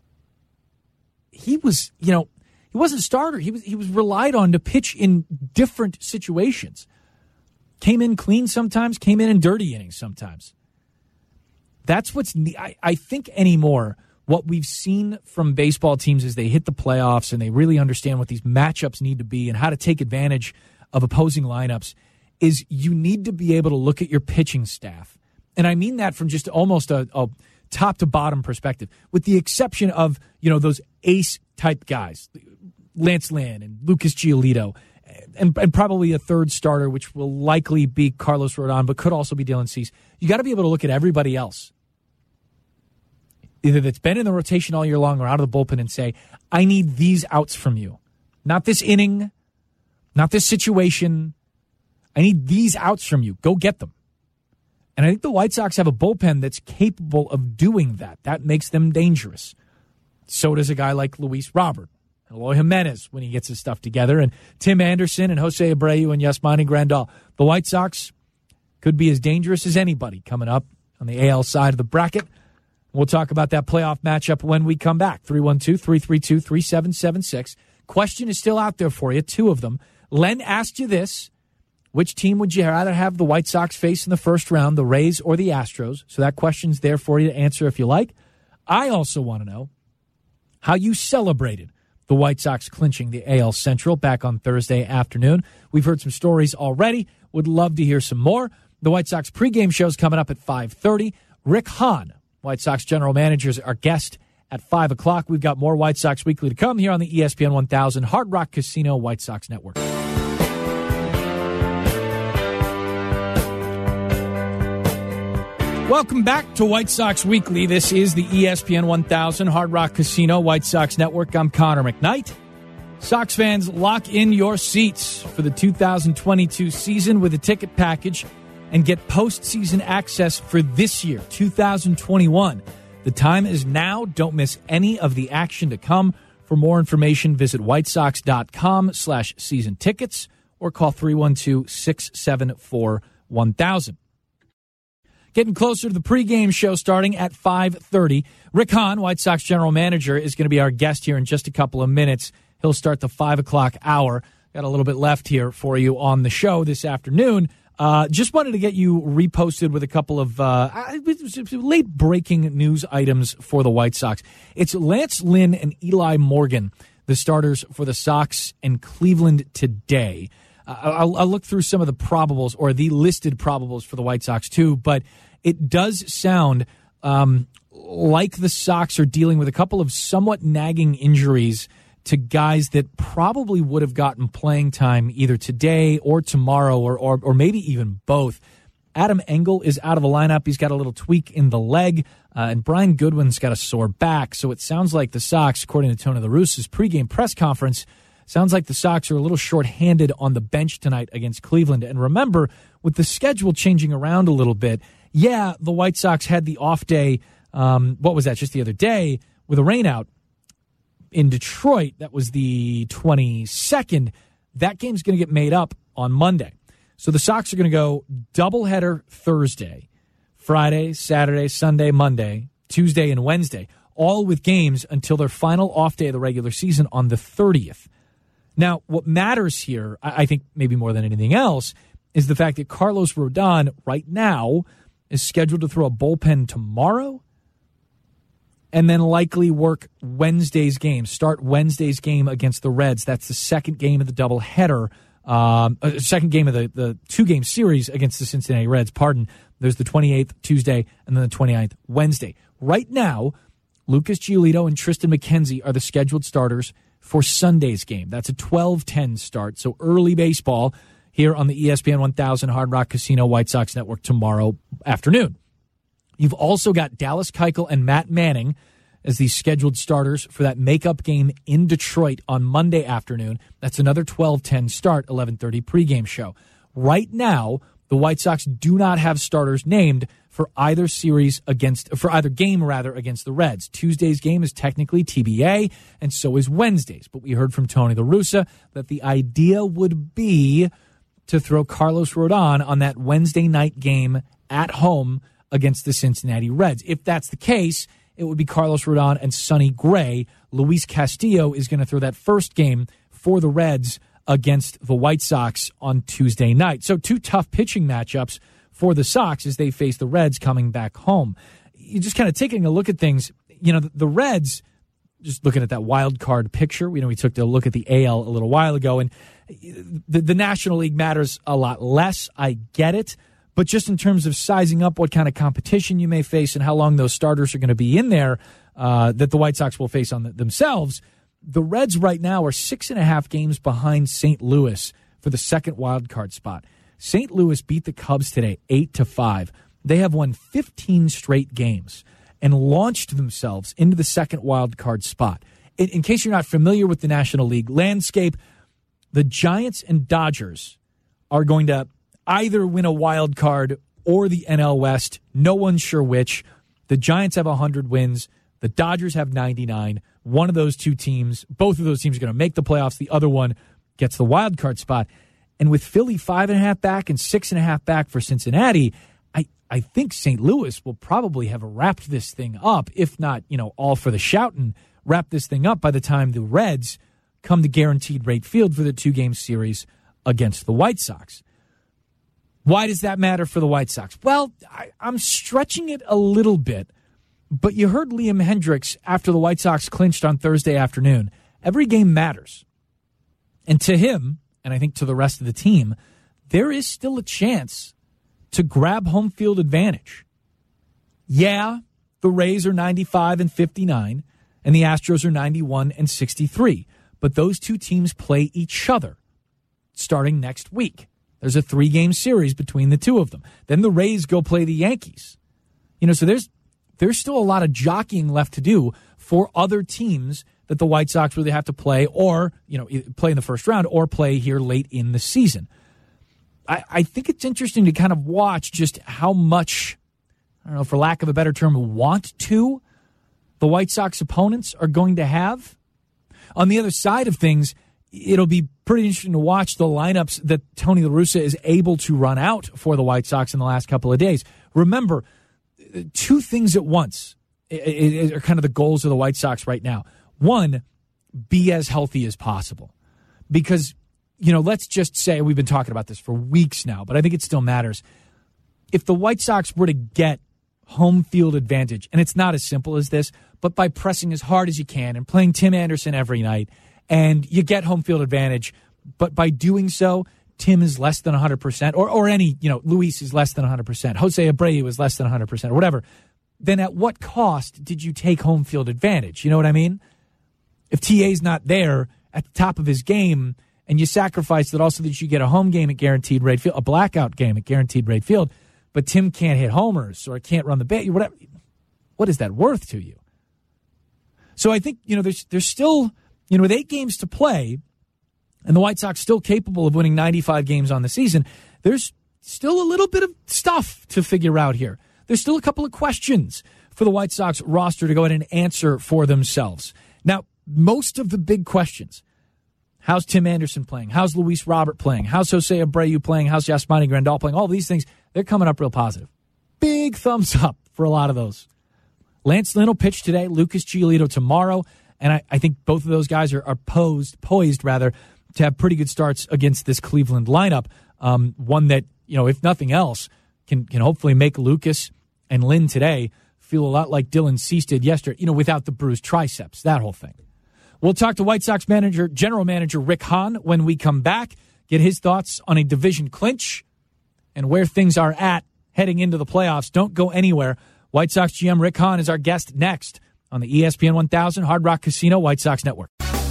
C: He was, you know, he wasn't a starter. He was he was relied on to pitch in different situations. Came in clean sometimes, came in in dirty innings sometimes. That's what's, I, I think anymore, what we've seen from baseball teams as they hit the playoffs and they really understand what these matchups need to be and how to take advantage of opposing lineups is you need to be able to look at your pitching staff. And I mean that from just almost a, a top to bottom perspective, with the exception of, you know, those ace type guys, Lance Lynn and Lucas Giolito and, and probably a third starter, which will likely be Carlos Rodon, but could also be Dylan Cease. You got to be able to look at everybody else, either that's been in the rotation all year long or out of the bullpen, and say, I need these outs from you. Not this inning, not this situation. I need these outs from you. Go get them. And I think the White Sox have a bullpen that's capable of doing that. That makes them dangerous. So does a guy like Luis Robert, Eloy Jimenez when he gets his stuff together, and Tim Anderson and Jose Abreu and Yasmani Grandal. The White Sox could be as dangerous as anybody coming up on the A L side of the bracket. We'll talk about that playoff matchup when we come back. three one two, three three two, three seven seven six. Question is still out there for you, two of them. Len asked you this. Which team would you rather have the White Sox face in the first round, the Rays or the Astros? So that question's there for you to answer if you like. I also want to know how you celebrated the White Sox clinching the A L Central back on Thursday afternoon. We've heard some stories already. Would love to hear some more. The White Sox pregame show's coming up at five thirty. Rick Hahn, White Sox general manager, is our guest at five o'clock. We've got more White Sox Weekly to come here on the E S P N one thousand Hard Rock Casino White Sox Network. Welcome back to White Sox Weekly. This is the E S P N one thousand Hard Rock Casino White Sox Network. I'm Connor McKnight. Sox fans, lock in your seats for the two thousand twenty-two season with a ticket package and get postseason access for this year, two thousand twenty-one. The time is now. Don't miss any of the action to come. For more information, visit whitesox.com slash season tickets or call three one two, six seven four, one thousand. Getting closer to the pregame show starting at five thirty. Rick Hahn, White Sox general manager, is going to be our guest here in just a couple of minutes. He'll start the five o'clock hour. Got a little bit left here for you on the show this afternoon. Uh, just wanted to get you reposted with a couple of uh, late-breaking news items for the White Sox. It's Lance Lynn and Eli Morgan, the starters for the Sox and Cleveland today. Uh, I'll, I'll look through some of the probables, or the listed probables for the White Sox too, but it does sound um, like the Sox are dealing with a couple of somewhat nagging injuries to guys that probably would have gotten playing time either today or tomorrow, or or, or maybe even both. Adam Engel is out of the lineup. He's got a little tweak in the leg, uh, and Brian Goodwin's got a sore back. So it sounds like the Sox, according to Tony La Russa's pregame press conference, sounds like the Sox are a little shorthanded on the bench tonight against Cleveland. And remember, with the schedule changing around a little bit, yeah, the White Sox had the off day, um, what was that, just the other day, with a rain out in Detroit. That was the twenty-second. That game's going to get made up on Monday. So the Sox are going to go doubleheader Thursday, Friday, Saturday, Sunday, Monday, Tuesday, and Wednesday, all with games until their final off day of the regular season on the thirtieth. Now, what matters here, I think maybe more than anything else, is the fact that Carlos Rodon right now is scheduled to throw a bullpen tomorrow and then likely work Wednesday's game, start Wednesday's game against the Reds. That's the second game of the doubleheader, um, uh, second game of the, the two-game series against the Cincinnati Reds. Pardon. There's the twenty-eighth Tuesday and then the twenty-ninth Wednesday. Right now, Lucas Giolito and Tristan McKenzie are the scheduled starters for Sunday's game. That's a twelve ten start, so early baseball here on the E S P N one thousand Hard Rock Casino White Sox Network tomorrow afternoon. You've also got Dallas Keuchel and Matt Manning as the scheduled starters for that makeup game in Detroit on Monday afternoon. That's another twelve ten start, eleven thirty pregame show. Right now, the White Sox do not have starters named for either series against, for either game rather, against the Reds. Tuesday's game is technically T B A, and so is Wednesday's. But we heard from Tony La Russa that the idea would be to throw Carlos Rodon on that Wednesday night game at home against the Cincinnati Reds. If that's the case, it would be Carlos Rodon and Sonny Gray. Luis Castillo is going to throw that first game for the Reds against the White Sox on Tuesday night. So two tough pitching matchups for the Sox as they face the Reds coming back home. You're just kind of taking a look at things. You know, the, the Reds, just looking at that wild card picture, you know, we took a look at the A L a little while ago, and the, the National League matters a lot less. I get it. But just in terms of sizing up what kind of competition you may face and how long those starters are going to be in there uh, that the White Sox will face on the, themselves, the Reds right now are six and a half games behind Saint Louis for the second wild card spot. Saint Louis beat the Cubs today eight to five. They have won fifteen straight games and launched themselves into the second wild card spot. In, in case you're not familiar with the National League landscape, the Giants and Dodgers are going to either win a wild card or the N L West. No one's sure which. The Giants have one hundred wins. The Dodgers have ninety-nine. One of those two teams, both of those teams are going to make the playoffs. The other one gets the wild card spot. And with Philly five and a half back and six and a half back for Cincinnati, I, I think Saint Louis will probably have wrapped this thing up, if not, you know, all for the shouting, wrap this thing up by the time the Reds come to Guaranteed Rate Field for the two-game series against the White Sox. Why does that matter for the White Sox? Well, I, I'm stretching it a little bit, but you heard Liam Hendriks after the White Sox clinched on Thursday afternoon. Every game matters. And to him, and I think to the rest of the team, there is still a chance to grab home field advantage. Yeah, the Rays are ninety-five and fifty-nine, and the Astros are ninety-one and sixty-three. But those two teams play each other starting next week. There's a three-game series between the two of them. Then the Rays go play the Yankees. You know, so there's there's still a lot of jockeying left to do for other teams that the White Sox really have to play or, you know, play in the first round or play here late in the season. I, I think it's interesting to kind of watch just how much, I don't know, for lack of a better term, want to the White Sox opponents are going to have. On the other side of things, it'll be pretty interesting to watch the lineups that Tony La Russa is able to run out for the White Sox in the last couple of days. Remember, two things at once are kind of the goals of the White Sox right now. One, be as healthy as possible. Because, you know, let's just say, we've been talking about this for weeks now, but I think it still matters. If the White Sox were to get home field advantage, and it's not as simple as this, but by pressing as hard as you can and playing Tim Anderson every night, and you get home field advantage, but by doing so, Tim is less than one hundred percent, or or any, you know, Luis is less than one hundred percent, Jose Abreu is less than one hundred percent, or whatever, then at what cost did you take home field advantage? You know what I mean? If T A's not there at the top of his game, and you sacrifice that also that you get a home game at Guaranteed Rate Field, a blackout game at Guaranteed Rate Field, but Tim can't hit homers or can't run the base, whatever, what is that worth to you? So I think, you know, there's there's still, you know, with eight games to play, and the White Sox still capable of winning ninety-five games on the season, there's still a little bit of stuff to figure out here. There's still a couple of questions for the White Sox roster to go ahead and answer for themselves. Now, most of the big questions, how's Tim Anderson playing? How's Luis Robert playing? How's Jose Abreu playing? How's Yasmani Grandal playing? All these things, they're coming up real positive. Big thumbs up for a lot of those. Lance Lynn will pitch today, Lucas Giolito tomorrow, and I, I think both of those guys are, are posed, poised rather, to have pretty good starts against this Cleveland lineup. Um, one that, you know, if nothing else, can can hopefully make Lucas and Lynn today feel a lot like Dylan Cease did yesterday, you know, without the bruised triceps, that whole thing. We'll talk to White Sox manager, general manager Rick Hahn when we come back, get his thoughts on a division clinch and where things are at heading into the playoffs. Don't go anywhere. White Sox G M Rick Hahn is our guest next on the E S P N one thousand Hard Rock Casino White Sox Network.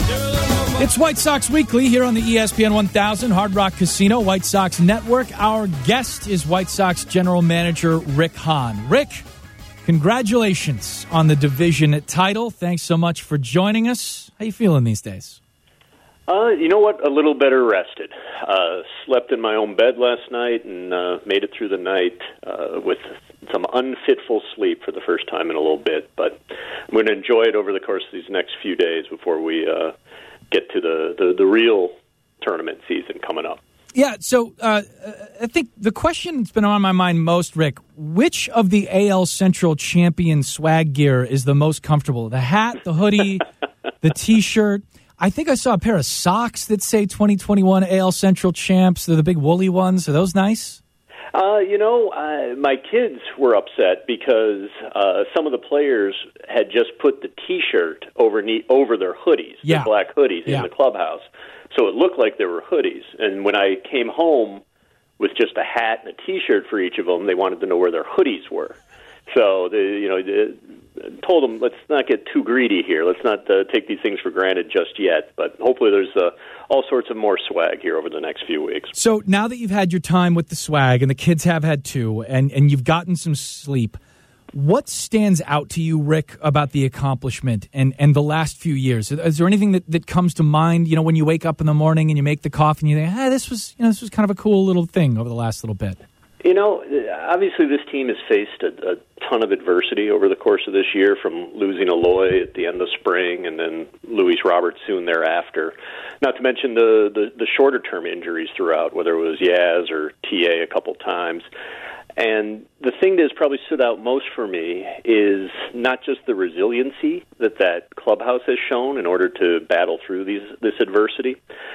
C: It's White Sox Weekly here on the E S P N one thousand Hard Rock Casino White Sox Network. Our guest is White Sox General Manager Rick Hahn. Rick, congratulations on the division title. Thanks so much for joining us. How you feeling these days?
M: Uh, you know what? A little better rested. Uh, slept in my own bed last night and uh, made it through the night uh, with some unfitful sleep for the first time in a little bit. But I'm going to enjoy it over the course of these next few days before we uh, get to the, the, the real tournament season coming up.
C: Yeah, so uh, I think the question that's been on my mind most, Rick, which of the A L Central champion swag gear is the most comfortable? The hat, the hoodie, the T-shirt? I think I saw a pair of socks that say twenty twenty-one A L Central champs. They're the big woolly ones. Are those nice?
M: Uh, you know, uh, my kids were upset because uh, some of the players had just put the T-shirt over over their hoodies,
C: yeah.
M: their black hoodies,
C: yeah.
M: in the clubhouse. So it looked like they were hoodies. And when I came home with just a hat and a T-shirt for each of them, they wanted to know where their hoodies were. So, the, you know, the, told them, let's not get too greedy here. Let's not uh, take these things for granted just yet. But hopefully there's uh, all sorts of more swag here over the next few weeks.
C: So now that you've had your time with the swag, and the kids have had too, and, and you've gotten some sleep, what stands out to you, Rick, about the accomplishment and, and the last few years? Is there anything that, that comes to mind, you know, when you wake up in the morning and you make the coffee and you think, hey, this was, you know, this was kind of a cool little thing over the last little bit?
M: You know, obviously this team has faced a, a ton of adversity over the course of this year, from losing Aloy at the end of spring and then Luis Roberts soon thereafter. Not to mention the, the, the shorter-term injuries throughout, whether it was Yaz or T A a couple times. And the thing that has probably stood out most for me is not just the resiliency that that clubhouse has shown in order to battle through these, this adversity,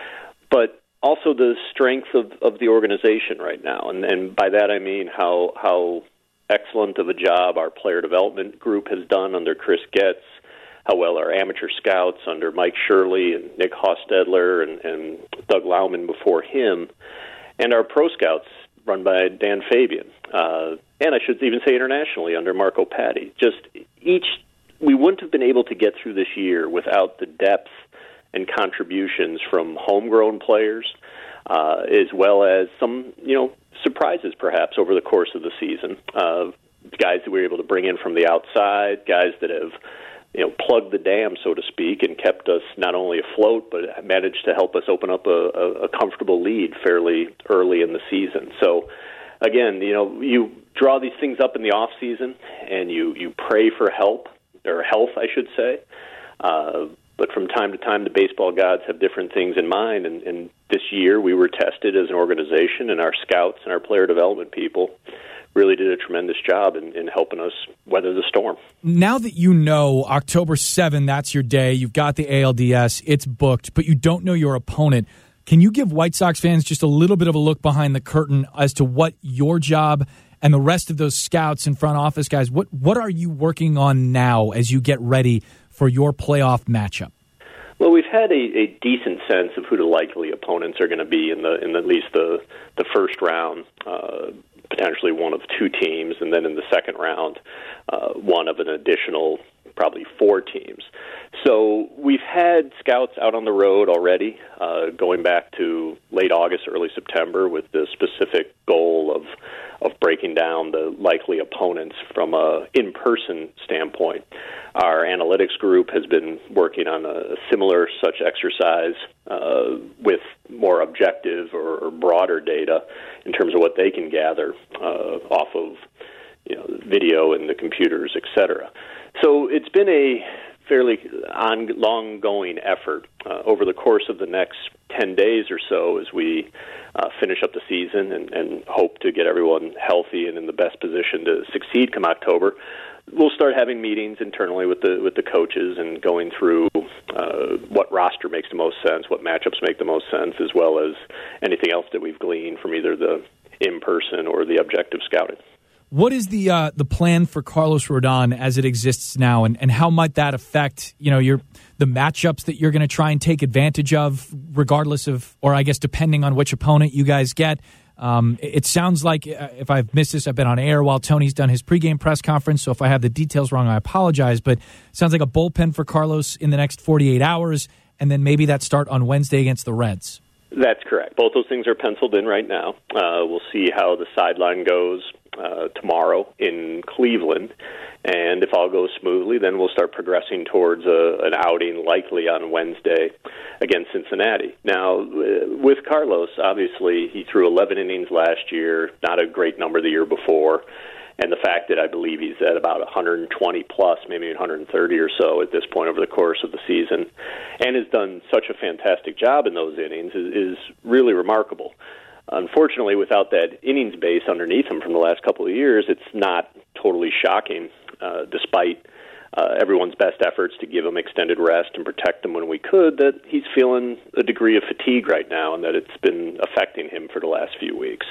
M: but also the strength of, of the organization right now. And, and by that I mean how how excellent of a job our player development group has done under Chris Getz, how well our amateur scouts under Mike Shirley and Nick Hostetler and, and Doug Lauman before him, and our pro scouts run by Dan Fabian, uh, and I should even say internationally under Marco Patti. Just each, we wouldn't have been able to get through this year without the depth and contributions from homegrown players, uh, as well as some, you know, surprises perhaps over the course of the season. Uh, guys that we were able to bring in from the outside, guys that have, you know, plugged the dam, so to speak, and kept us not only afloat, but managed to help us open up a, a, a comfortable lead fairly early in the season. So, again, you know, you draw these things up in the off season, and you, you pray for help, or health, I should say. Uh, but from time to time, the baseball gods have different things in mind, and, and this year we were tested as an organization, and our scouts and our player development people really did a tremendous job in, in helping us weather the storm.
C: Now that you know October seventh, that's your day, you've got the A L D S, it's booked, but you don't know your opponent, can you give White Sox fans just a little bit of a look behind the curtain as to what your job and the rest of those scouts and front office guys, what, what are you working on now as you get ready for your playoff matchup?
M: Well, we've had a, a decent sense of who the likely opponents are going to be in the in at least the the first round. Uh, potentially one of two teams, and then in the second round, uh, one of an additional probably four teams. So we've had scouts out on the road already, uh, going back to late August, early September, with the specific goal of of breaking down the likely opponents from a in-person standpoint. Our analytics group has been working on a similar such exercise uh, with more objective or, or broader data in terms of what they can gather uh, off of, you know, video and the computers, et cetera. So it's been a fairly on, long-going effort uh, over the course of the next ten days or so as we uh, finish up the season and, and hope to get everyone healthy and in the best position to succeed come October. We'll start having meetings internally with the with the coaches and going through uh, what roster makes the most sense, what matchups make the most sense, as well as anything else that we've gleaned from either the in-person or the objective scouting.
C: What is the uh, the plan for Carlos Rodon as it exists now, and, and how might that affect, you know, your the matchups that you're going to try and take advantage of, regardless of, or I guess depending on which opponent you guys get? Um, it sounds like, uh, if I've missed this, I've been on air while Tony's done his pregame press conference, so if I have the details wrong, I apologize, but it sounds like a bullpen for Carlos in the next forty-eight hours, and then maybe that start on Wednesday against the Reds.
M: That's correct. Both those things are penciled in right now. Uh, we'll see how the sideline goes uh, tomorrow in Cleveland, and if all goes smoothly, then we'll start progressing towards a, an outing likely on Wednesday against Cincinnati. Now, with Carlos, obviously, he threw eleven innings last year, not a great number the year before, and the fact that I believe he's at about one hundred twenty plus, maybe one hundred thirty or so at this point over the course of the season, and has done such a fantastic job in those innings is, is really remarkable. Unfortunately, without that innings base underneath him from the last couple of years, it's not totally shocking, uh, despite uh, everyone's best efforts to give him extended rest and protect him when we could, that he's feeling a degree of fatigue right now and that it's been affecting him for the last few weeks.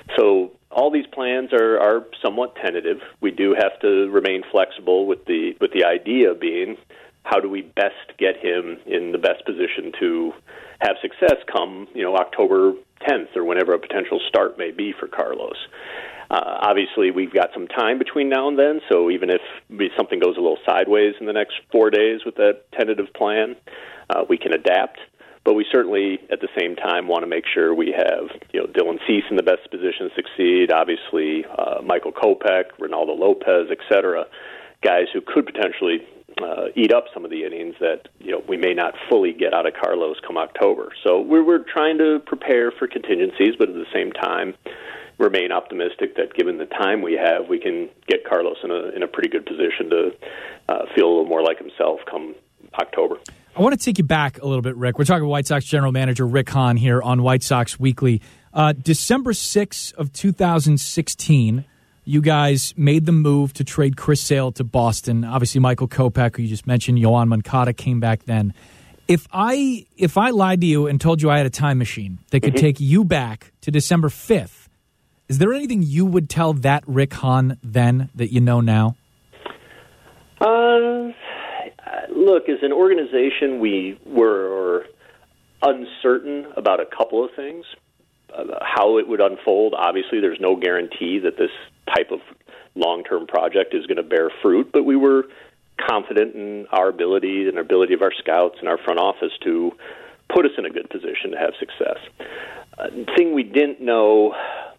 M: So all these plans are, are somewhat tentative. We do have to remain flexible with the with the idea being, how do we best get him in the best position to have success come, you know, October tenth or whenever a potential start may be for Carlos. Uh, obviously, we've got some time between now and then, so even if something goes a little sideways in the next four days with that tentative plan, uh, we can adapt. But we certainly, at the same time, want to make sure we have, you know, Dylan Cease in the best position to succeed. Obviously, uh, Michael Kopech, Ronaldo Lopez, et cetera, guys who could potentially uh, eat up some of the innings that, you know, we may not fully get out of Carlos come October. So we're we're trying to prepare for contingencies, but at the same time, remain optimistic that given the time we have, we can get Carlos in a in a pretty good position to uh, feel a little more like himself come October.
C: I want to take you back a little bit, Rick. We're talking White Sox general manager Rick Hahn here on White Sox Weekly. Uh, December sixth of two thousand sixteen, you guys made the move to trade Chris Sale to Boston. Obviously, Michael Kopech, who you just mentioned, Yoan Moncada came back then. If I if I lied to you and told you I had a time machine that could mm-hmm. take you back to December fifth, is there anything you would tell that Rick Hahn then that you know now?
M: Uh, look, as an organization, we were uncertain about a couple of things. Uh, how it would unfold, obviously, there's no guarantee that this type of long-term project is going to bear fruit, but we were confident in our ability and our ability of our scouts and our front office to put us in a good position to have success. Uh, the thing we didn't know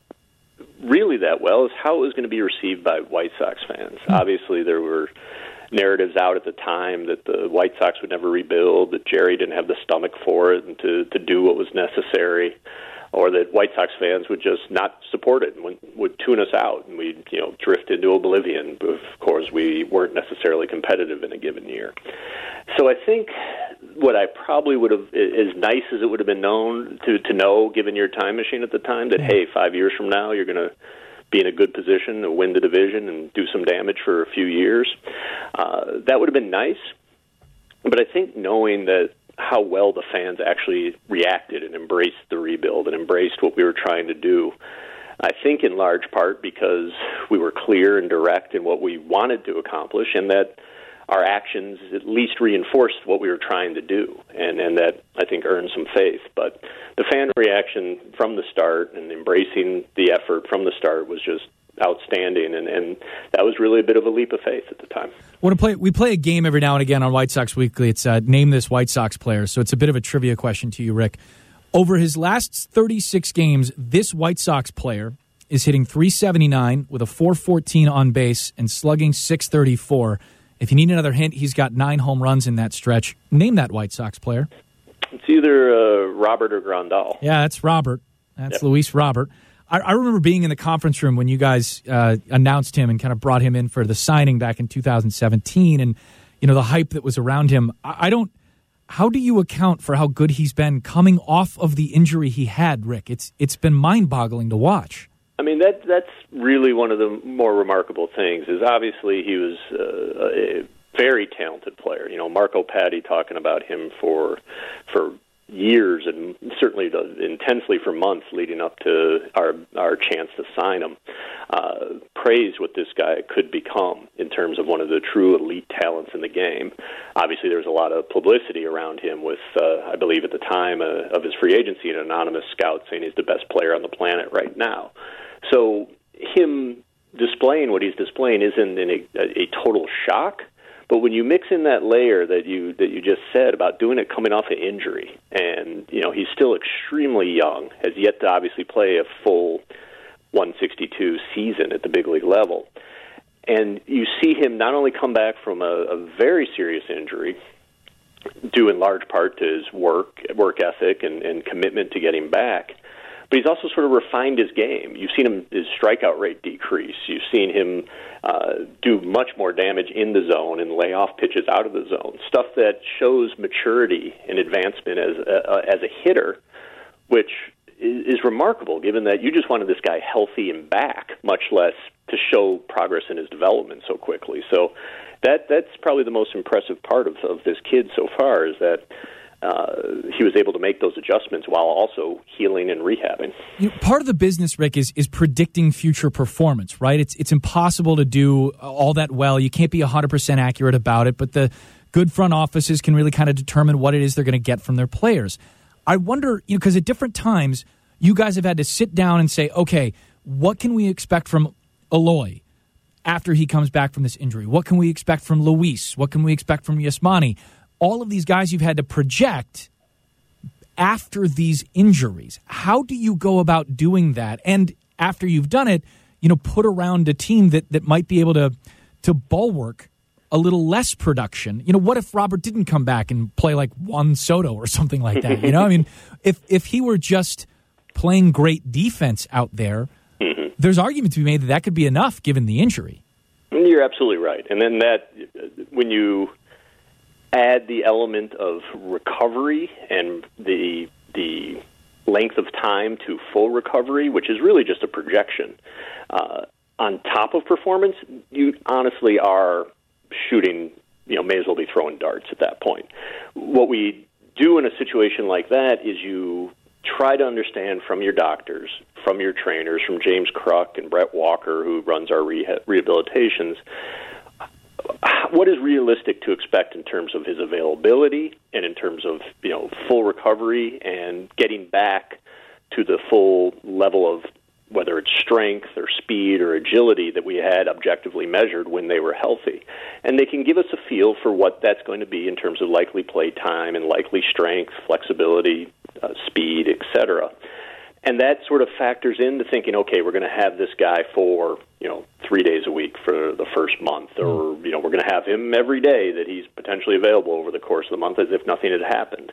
M: really that well is how it was going to be received by White Sox fans. Mm-hmm. Obviously, there were narratives out at the time that the White Sox would never rebuild, that Jerry didn't have the stomach for it and to, to do what was necessary, or that White Sox fans would just not support it and would, would tune us out, and we'd, you know, drift into oblivion. Of course, we weren't necessarily competitive in a given year. So I think what I probably would have, as nice as it would have been known to, to know, given your time machine at the time, that, hey, five years from now, you're going to be in a good position to win the division and do some damage for a few years. Uh, that would have been nice. But I think knowing that how well the fans actually reacted and embraced the rebuild and embraced what we were trying to do, I think in large part because we were clear and direct in what we wanted to accomplish, and that our actions at least reinforced what we were trying to do, and, and that, I think, earned some faith. But the fan reaction from the start and embracing the effort from the start was just outstanding, and, and that was really a bit of a leap of faith at the time.
C: Want to play, we play a game every now and again on White Sox Weekly. It's uh, Name This White Sox Player, so it's a bit of a trivia question to you, Rick. Over his last thirty-six games, this White Sox player is hitting three seventy-nine with a four fourteen on base and slugging six thirty-four. If you need another hint, he's got nine home runs in that stretch. Name that White Sox player.
M: It's either uh, Robert or Grandal.
C: Yeah, that's Robert. That's
M: yep.
C: Luis Robert. I, I remember being in the conference room when you guys uh, announced him and kind of brought him in for the signing back in two thousand seventeen, and you know the hype that was around him. I, I don't. How do you account for how good he's been coming off of the injury he had, Rick? It's it's been mind-boggling to watch.
M: I mean, that that's really one of the more remarkable things, is obviously he was uh, a very talented player. You know, Marco Patti talking about him for for years, and certainly intensely for months leading up to our our chance to sign him, uh, praised what this guy could become in terms of one of the true elite talents in the game. Obviously, there was a lot of publicity around him with, uh, I believe at the time uh, of his free agency, an anonymous scout saying he's the best player on the planet right now. So him displaying what he's displaying isn't in a, a total shock, but when you mix in that layer that you that you just said about doing it coming off an injury, and you know he's still extremely young, has yet to obviously play a full one sixty-two season at the big league level, and you see him not only come back from a, a very serious injury, due in large part to his work work ethic and, and commitment to getting back, but he's also sort of refined his game. You've seen him, his strikeout rate decrease. You've seen him uh, do much more damage in the zone and lay off pitches out of the zone, stuff that shows maturity and advancement as a, as a hitter, which is, is remarkable given that you just wanted this guy healthy and back, much less to show progress in his development so quickly. So that that's probably the most impressive part of, of this kid so far, is that Uh, he was able to make those adjustments while also healing and rehabbing.
C: You know, part of the business, Rick, is is predicting future performance, right? It's it's impossible to do all that well. You can't be one hundred percent accurate about it, but the good front offices can really kind of determine what it is they're going to get from their players. I wonder, you know, because at different times, you guys have had to sit down and say, okay, what can we expect from Eloy after he comes back from this injury? What can we expect from Luis? What can we expect from Yasmani? All of these guys you've had to project after these injuries. How do you go about doing that? And after you've done it, you know, put around a team that, that might be able to to bulwark a little less production. You know, what if Robert didn't come back and play like Juan Soto or something like that? You know, I mean, if if he were just playing great defense out there, mm-hmm. there's argument to be made that that could be enough given the injury.
M: You're absolutely right. And then that, when you add the element of recovery and the the length of time to full recovery, which is really just a projection, uh, on top of performance, you honestly are shooting, you know, may as well be throwing darts at that point. What we do in a situation like that is you try to understand from your doctors, from your trainers, from James Kruk and Brett Walker, who runs our reha- rehabilitations, what is realistic to expect in terms of his availability and in terms of, you know, full recovery and getting back to the full level of whether it's strength or speed or agility that we had objectively measured when they were healthy. And they can give us a feel for what that's going to be in terms of likely play time and likely strength, flexibility, uh, speed, et cetera. And that sort of factors into thinking, okay, we're going to have this guy for, you know, three days a week for the first month, or, you know, we're going to have him every day that he's potentially available over the course of the month as if nothing had happened.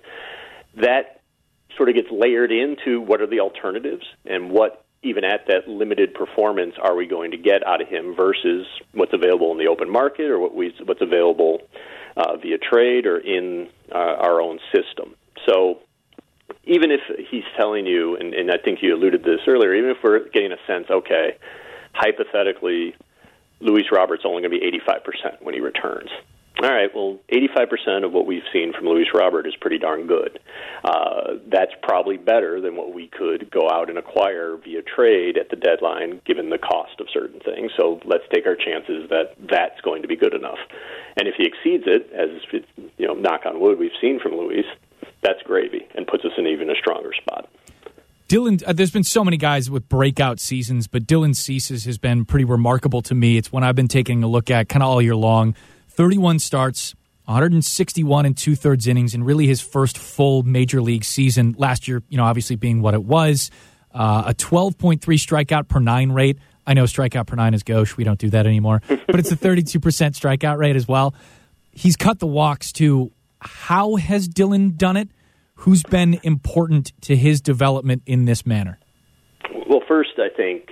M: That sort of gets layered into what are the alternatives and what, even at that limited performance, are we going to get out of him versus what's available in the open market or what we what's available uh, via trade or in uh, our own system. So even if he's telling you, and, and I think you alluded to this earlier, even if we're getting a sense, okay, hypothetically, Luis Robert's only going to be eighty-five percent when he returns. All right, well, eighty-five percent of what we've seen from Luis Robert is pretty darn good. Uh, that's probably better than what we could go out and acquire via trade at the deadline, given the cost of certain things. So let's take our chances that that's going to be good enough. And if he exceeds it, as, you know, knock on wood, we've seen from Luis, that's gravy and puts us in even a stronger spot.
C: Dylan, uh, there's been so many guys with breakout seasons, but Dylan Cease's has been pretty remarkable to me. It's one I've been taking a look at kind of all year long. thirty-one starts, one hundred sixty-one and two-thirds innings, and really his first full major league season. Last year, you know, obviously being what it was, uh, a twelve point three strikeout per nine rate. I know strikeout per nine is gauche. We don't do that anymore. But it's a thirty-two percent strikeout rate as well. He's cut the walks, too. How has Dylan done it? Who's been important to his development in this manner?
M: Well, first, I think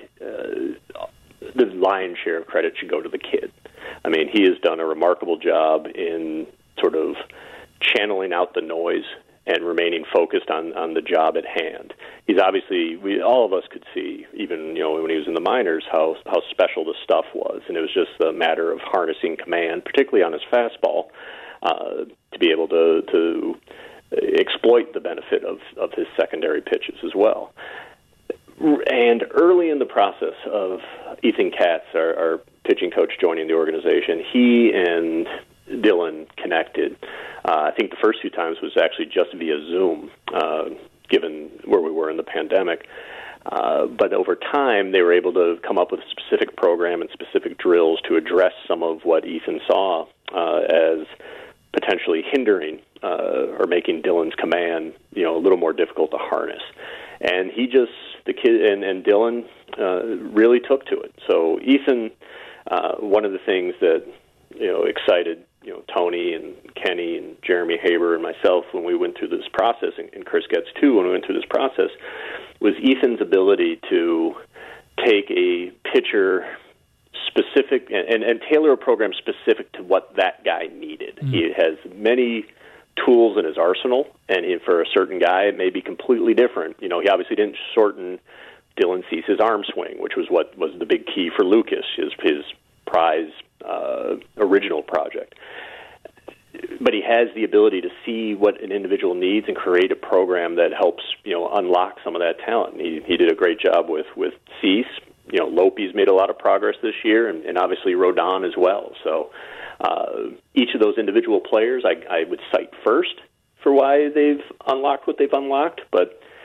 M: uh, the lion's share of credit should go to the kid. I mean, he has done a remarkable job in sort of channeling out the noise and remaining focused on, on the job at hand. He's obviously, we all of us could see, even, you know, when he was in the minors, how how special the stuff was, and it was just a matter of harnessing command, particularly on his fastball, uh, to be able to to exploit the benefit of, of his secondary pitches as well. And early in the process of Ethan Katz, our, our pitching coach, joining the organization, he and Dylan connected. Uh, I think the first few times was actually just via Zoom, uh, given where we were in the pandemic. Uh, but over time, they were able to come up with a specific program and specific drills to address some of what Ethan saw uh, as potentially hindering uh, or making Dylan's command, you know, a little more difficult to harness. And he just, the kid and, and Dylan uh, really took to it. So Ethan, uh, one of the things that, you know, excited, you know, Tony and Kenny and Jeremy Haber and myself when we went through this process, and, and Chris Getz too when we went through this process, was Ethan's ability to take a pitcher specific and, and, and tailor a program specific to what that guy needed. Mm. He has many tools in his arsenal, and he, for a certain guy, it may be completely different. You know, he obviously didn't shorten Dylan Cease's arm swing, which was what was the big key for Lucas, his, his prize uh, original project. But he has the ability to see what an individual needs and create a program that helps, you know, unlock some of that talent. He he did a great job with, with Cease. You know, Lopey's made a lot of progress this year, and, and obviously Rodon as well. So uh, each of those individual players I, I would cite first for why they've unlocked what they've unlocked, but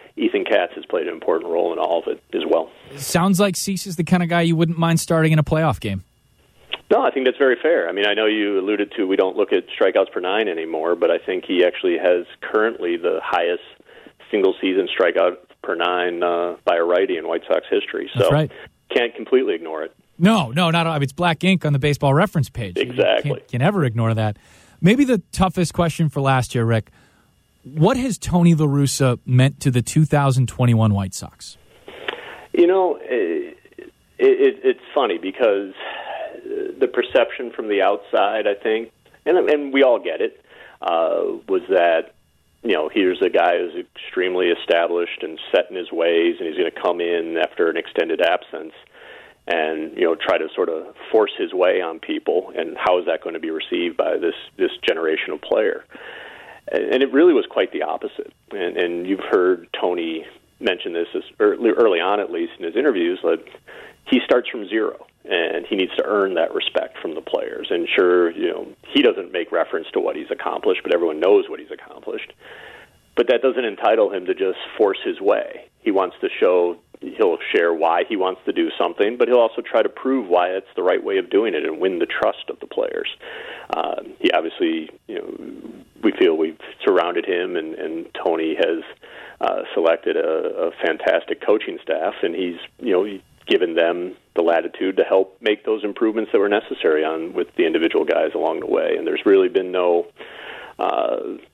M: Ethan Katz has played an important role in all of it as well.
C: Sounds like Cease is the kind of guy you wouldn't mind starting in a playoff game.
M: No, I think that's very fair. I mean, I know you alluded to we don't look at strikeouts per nine anymore, but I think he actually has currently the highest single-season strikeout per nine uh, by a righty in White Sox history. So
C: That's right.
M: Can't completely ignore it.
C: No, no, not. I mean, it's black ink on the baseball reference page.
M: Exactly.
C: You can't, can never ignore that. Maybe the toughest question for last year, Rick. What has Tony La Russa meant to the two thousand twenty-one White Sox?
M: You know, it, it, it's funny because the perception from the outside, I think, and, and we all get it, uh, was that, you know, here's a guy who's extremely established and set in his ways, and he's going to come in after an extended absence and, you know, try to sort of force his way on people, and how is that going to be received by this, this generation of player? And it really was quite the opposite. And, and you've heard Tony mention this as early, early on, at least in his interviews, that he starts from zero, and he needs to earn that respect from the players. And sure, you know, he doesn't make reference to what he's accomplished, but everyone knows what he's accomplished. But that doesn't entitle him to just force his way. He wants to show, he'll share why he wants to do something, but he'll also try to prove why it's the right way of doing it and win the trust of the players. Uh, he obviously, you know, we feel we've surrounded him, and, and Tony has uh, selected a, a fantastic coaching staff, and he's, you know, given them the latitude to help make those improvements that were necessary on with the individual guys along the way. And there's really been no, uh,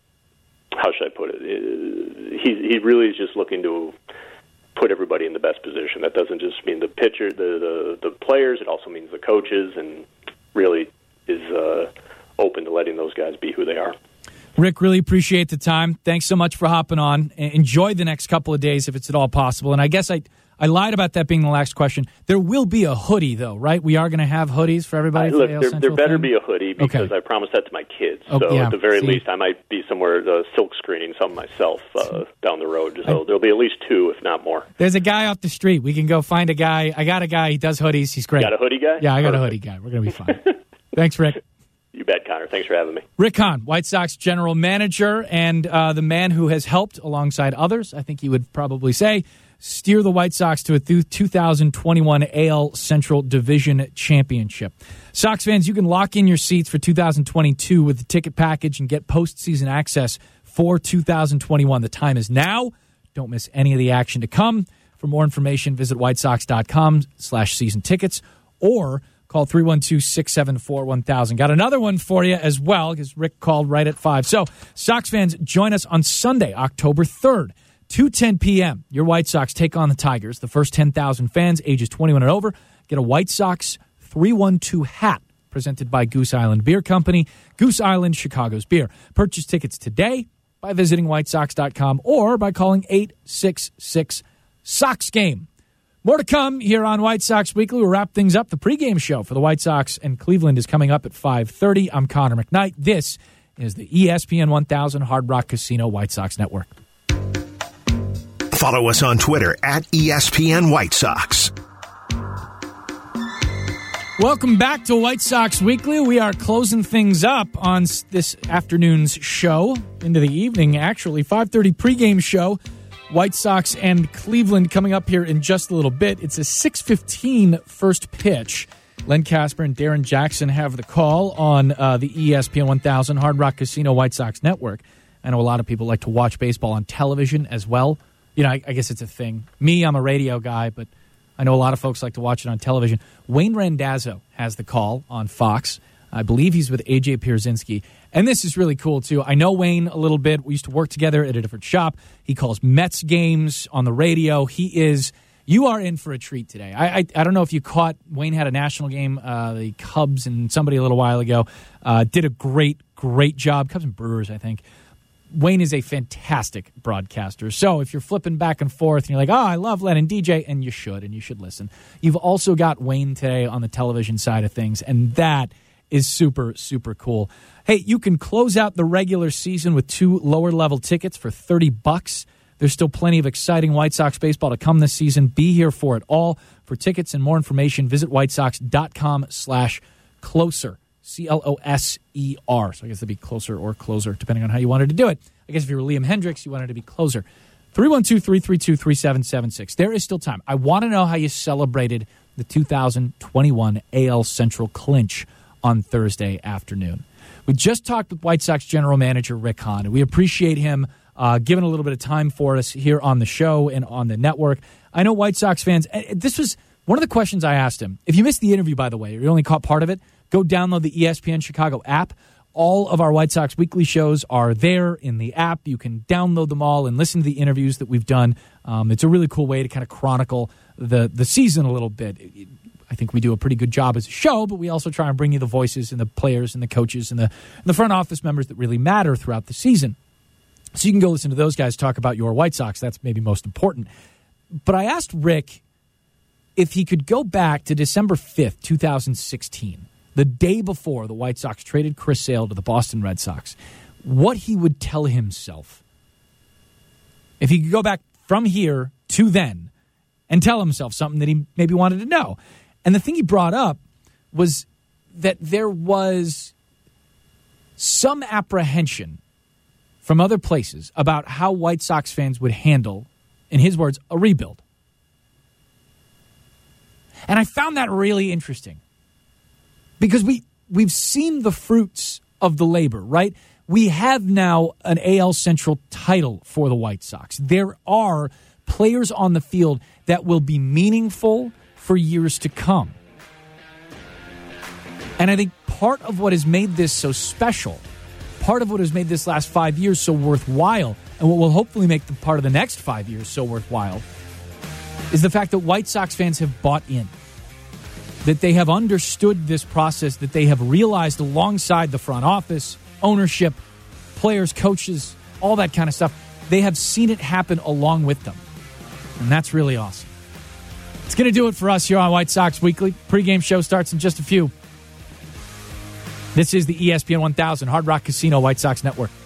M: how should I put it? He he really is just looking to put everybody in the best position. That doesn't just mean the pitcher, the the, the players. It also means the coaches, and really is uh, open to letting those guys be who they are.
C: Rick, really appreciate the time. Thanks so much for hopping on. Enjoy the next couple of days if it's at all possible. And I guess I I lied about that being the last question. There will be a hoodie, though, right? We are going to have hoodies for everybody.
M: I,
C: for
M: look,
C: the
M: there, there better
C: thing?
M: be a hoodie because
C: okay.
M: I promised that to my kids.
C: Oh,
M: so
C: yeah.
M: at the very
C: See?
M: least, I might be somewhere uh, silk screening some myself uh, down the road. So I, there'll be at least two, if not more.
C: There's a guy off the street. We can go find a guy. I got a guy. He does hoodies. He's great.
M: You got a hoodie guy?
C: Yeah, I got
M: Perfect.
C: a hoodie guy. We're going to be fine. Thanks, Rick.
M: You bet, Connor. Thanks for having me.
C: Rick Hahn, White Sox general manager, and uh, the man who has helped, alongside others, I think he would probably say, steer the White Sox to a two thousand twenty-one A L Central Division Championship. Sox fans, you can lock in your seats for two thousand twenty-two with the ticket package and get postseason access for two thousand twenty-one. The time is now. Don't miss any of the action to come. For more information, visit whitesox.com slash season tickets or call three one two, six seven four, one thousand. Got another one for you as well because Rick called right at five. So, Sox fans, join us on Sunday, October third. two ten p.m., your White Sox take on the Tigers. The first ten thousand fans, ages twenty-one and over, get a White Sox three one two hat presented by Goose Island Beer Company. Goose Island, Chicago's beer. Purchase tickets today by visiting white sox dot com or by calling eight six six, Sox game. More to come here on White Sox Weekly. We'll wrap things up. The pregame show for the White Sox and Cleveland is coming up at five thirty. I'm Connor McKnight. This is the E S P N one thousand Hard Rock Casino White Sox Network.
A: Follow us on Twitter at E S P N White Sox.
C: Welcome back to White Sox Weekly. We are closing things up on this afternoon's show into the evening, actually. five thirty pregame show. White Sox and Cleveland coming up here in just a little bit. It's a six fifteen first pitch. Len Casper and Darren Jackson have the call on uh, the E S P N one thousand Hard Rock Casino White Sox Network. I know a lot of people like to watch baseball on television as well. You know, I, I guess it's a thing. Me, I'm a radio guy, but I know a lot of folks like to watch it on television. Wayne Randazzo has the call on Fox. I believe he's with A J Pierzynski. And this is really cool, too. I know Wayne a little bit. We used to work together at a different shop. He calls Mets games on the radio. He is, you are in for a treat today. I I, I don't know if you caught, Wayne had a national game, uh, the Cubs and somebody a little while ago. Uh, did a great, great job. Cubs and Brewers, I think. Wayne is a fantastic broadcaster. So if you're flipping back and forth and you're like, oh, I love Len and D J, and you should, and you should listen. You've also got Wayne today on the television side of things, and that is super, super cool. Hey, you can close out the regular season with two lower-level tickets for thirty bucks. There's still plenty of exciting White Sox baseball to come this season. Be here for it all. For tickets and more information, visit whitesox.com slash closer. C L O S E R. So I guess it'd be closer or closer, depending on how you wanted to do it. I guess if you were Liam Hendricks, you wanted to be closer. three one two, three three two, three seven seven six. There is still time. I want to know how you celebrated the two thousand twenty-one A L Central clinch on Thursday afternoon. We just talked with White Sox general manager Rick Hahn, and we appreciate him uh, giving a little bit of time for us here on the show and on the network. I know White Sox fans, this was one of the questions I asked him. If you missed the interview, by the way, or you only caught part of it, go download the E S P N Chicago app. All of our White Sox weekly shows are there in the app. You can download them all and listen to the interviews that we've done. Um, it's a really cool way to kind of chronicle the, the season a little bit. I think we do a pretty good job as a show, but we also try and bring you the voices and the players and the coaches and the, and the front office members that really matter throughout the season. So you can go listen to those guys talk about your White Sox. That's maybe most important. But I asked Rick if he could go back to December fifth, twenty sixteen, the day before the White Sox traded Chris Sale to the Boston Red Sox, what he would tell himself. If he could go back from here to then and tell himself something that he maybe wanted to know. And the thing he brought up was that there was some apprehension from other places about how White Sox fans would handle, in his words, a rebuild. And I found that really interesting because we, we've seen the fruits of the labor, right? We have now an A L Central title for the White Sox. There are players on the field that will be meaningful for years to come. And I think part of what has made this so special, part of what has made this last five years so worthwhile, and what will hopefully make the part of the next five years so worthwhile, is the fact that White Sox fans have bought in, that they have understood this process, that they have realized alongside the front office, ownership, players, coaches, all that kind of stuff, they have seen it happen along with them. And that's really awesome. It's going to do it for us here on White Sox Weekly. Pre-game show starts in just a few. This is the E S P N one thousand Hard Rock Casino White Sox Network.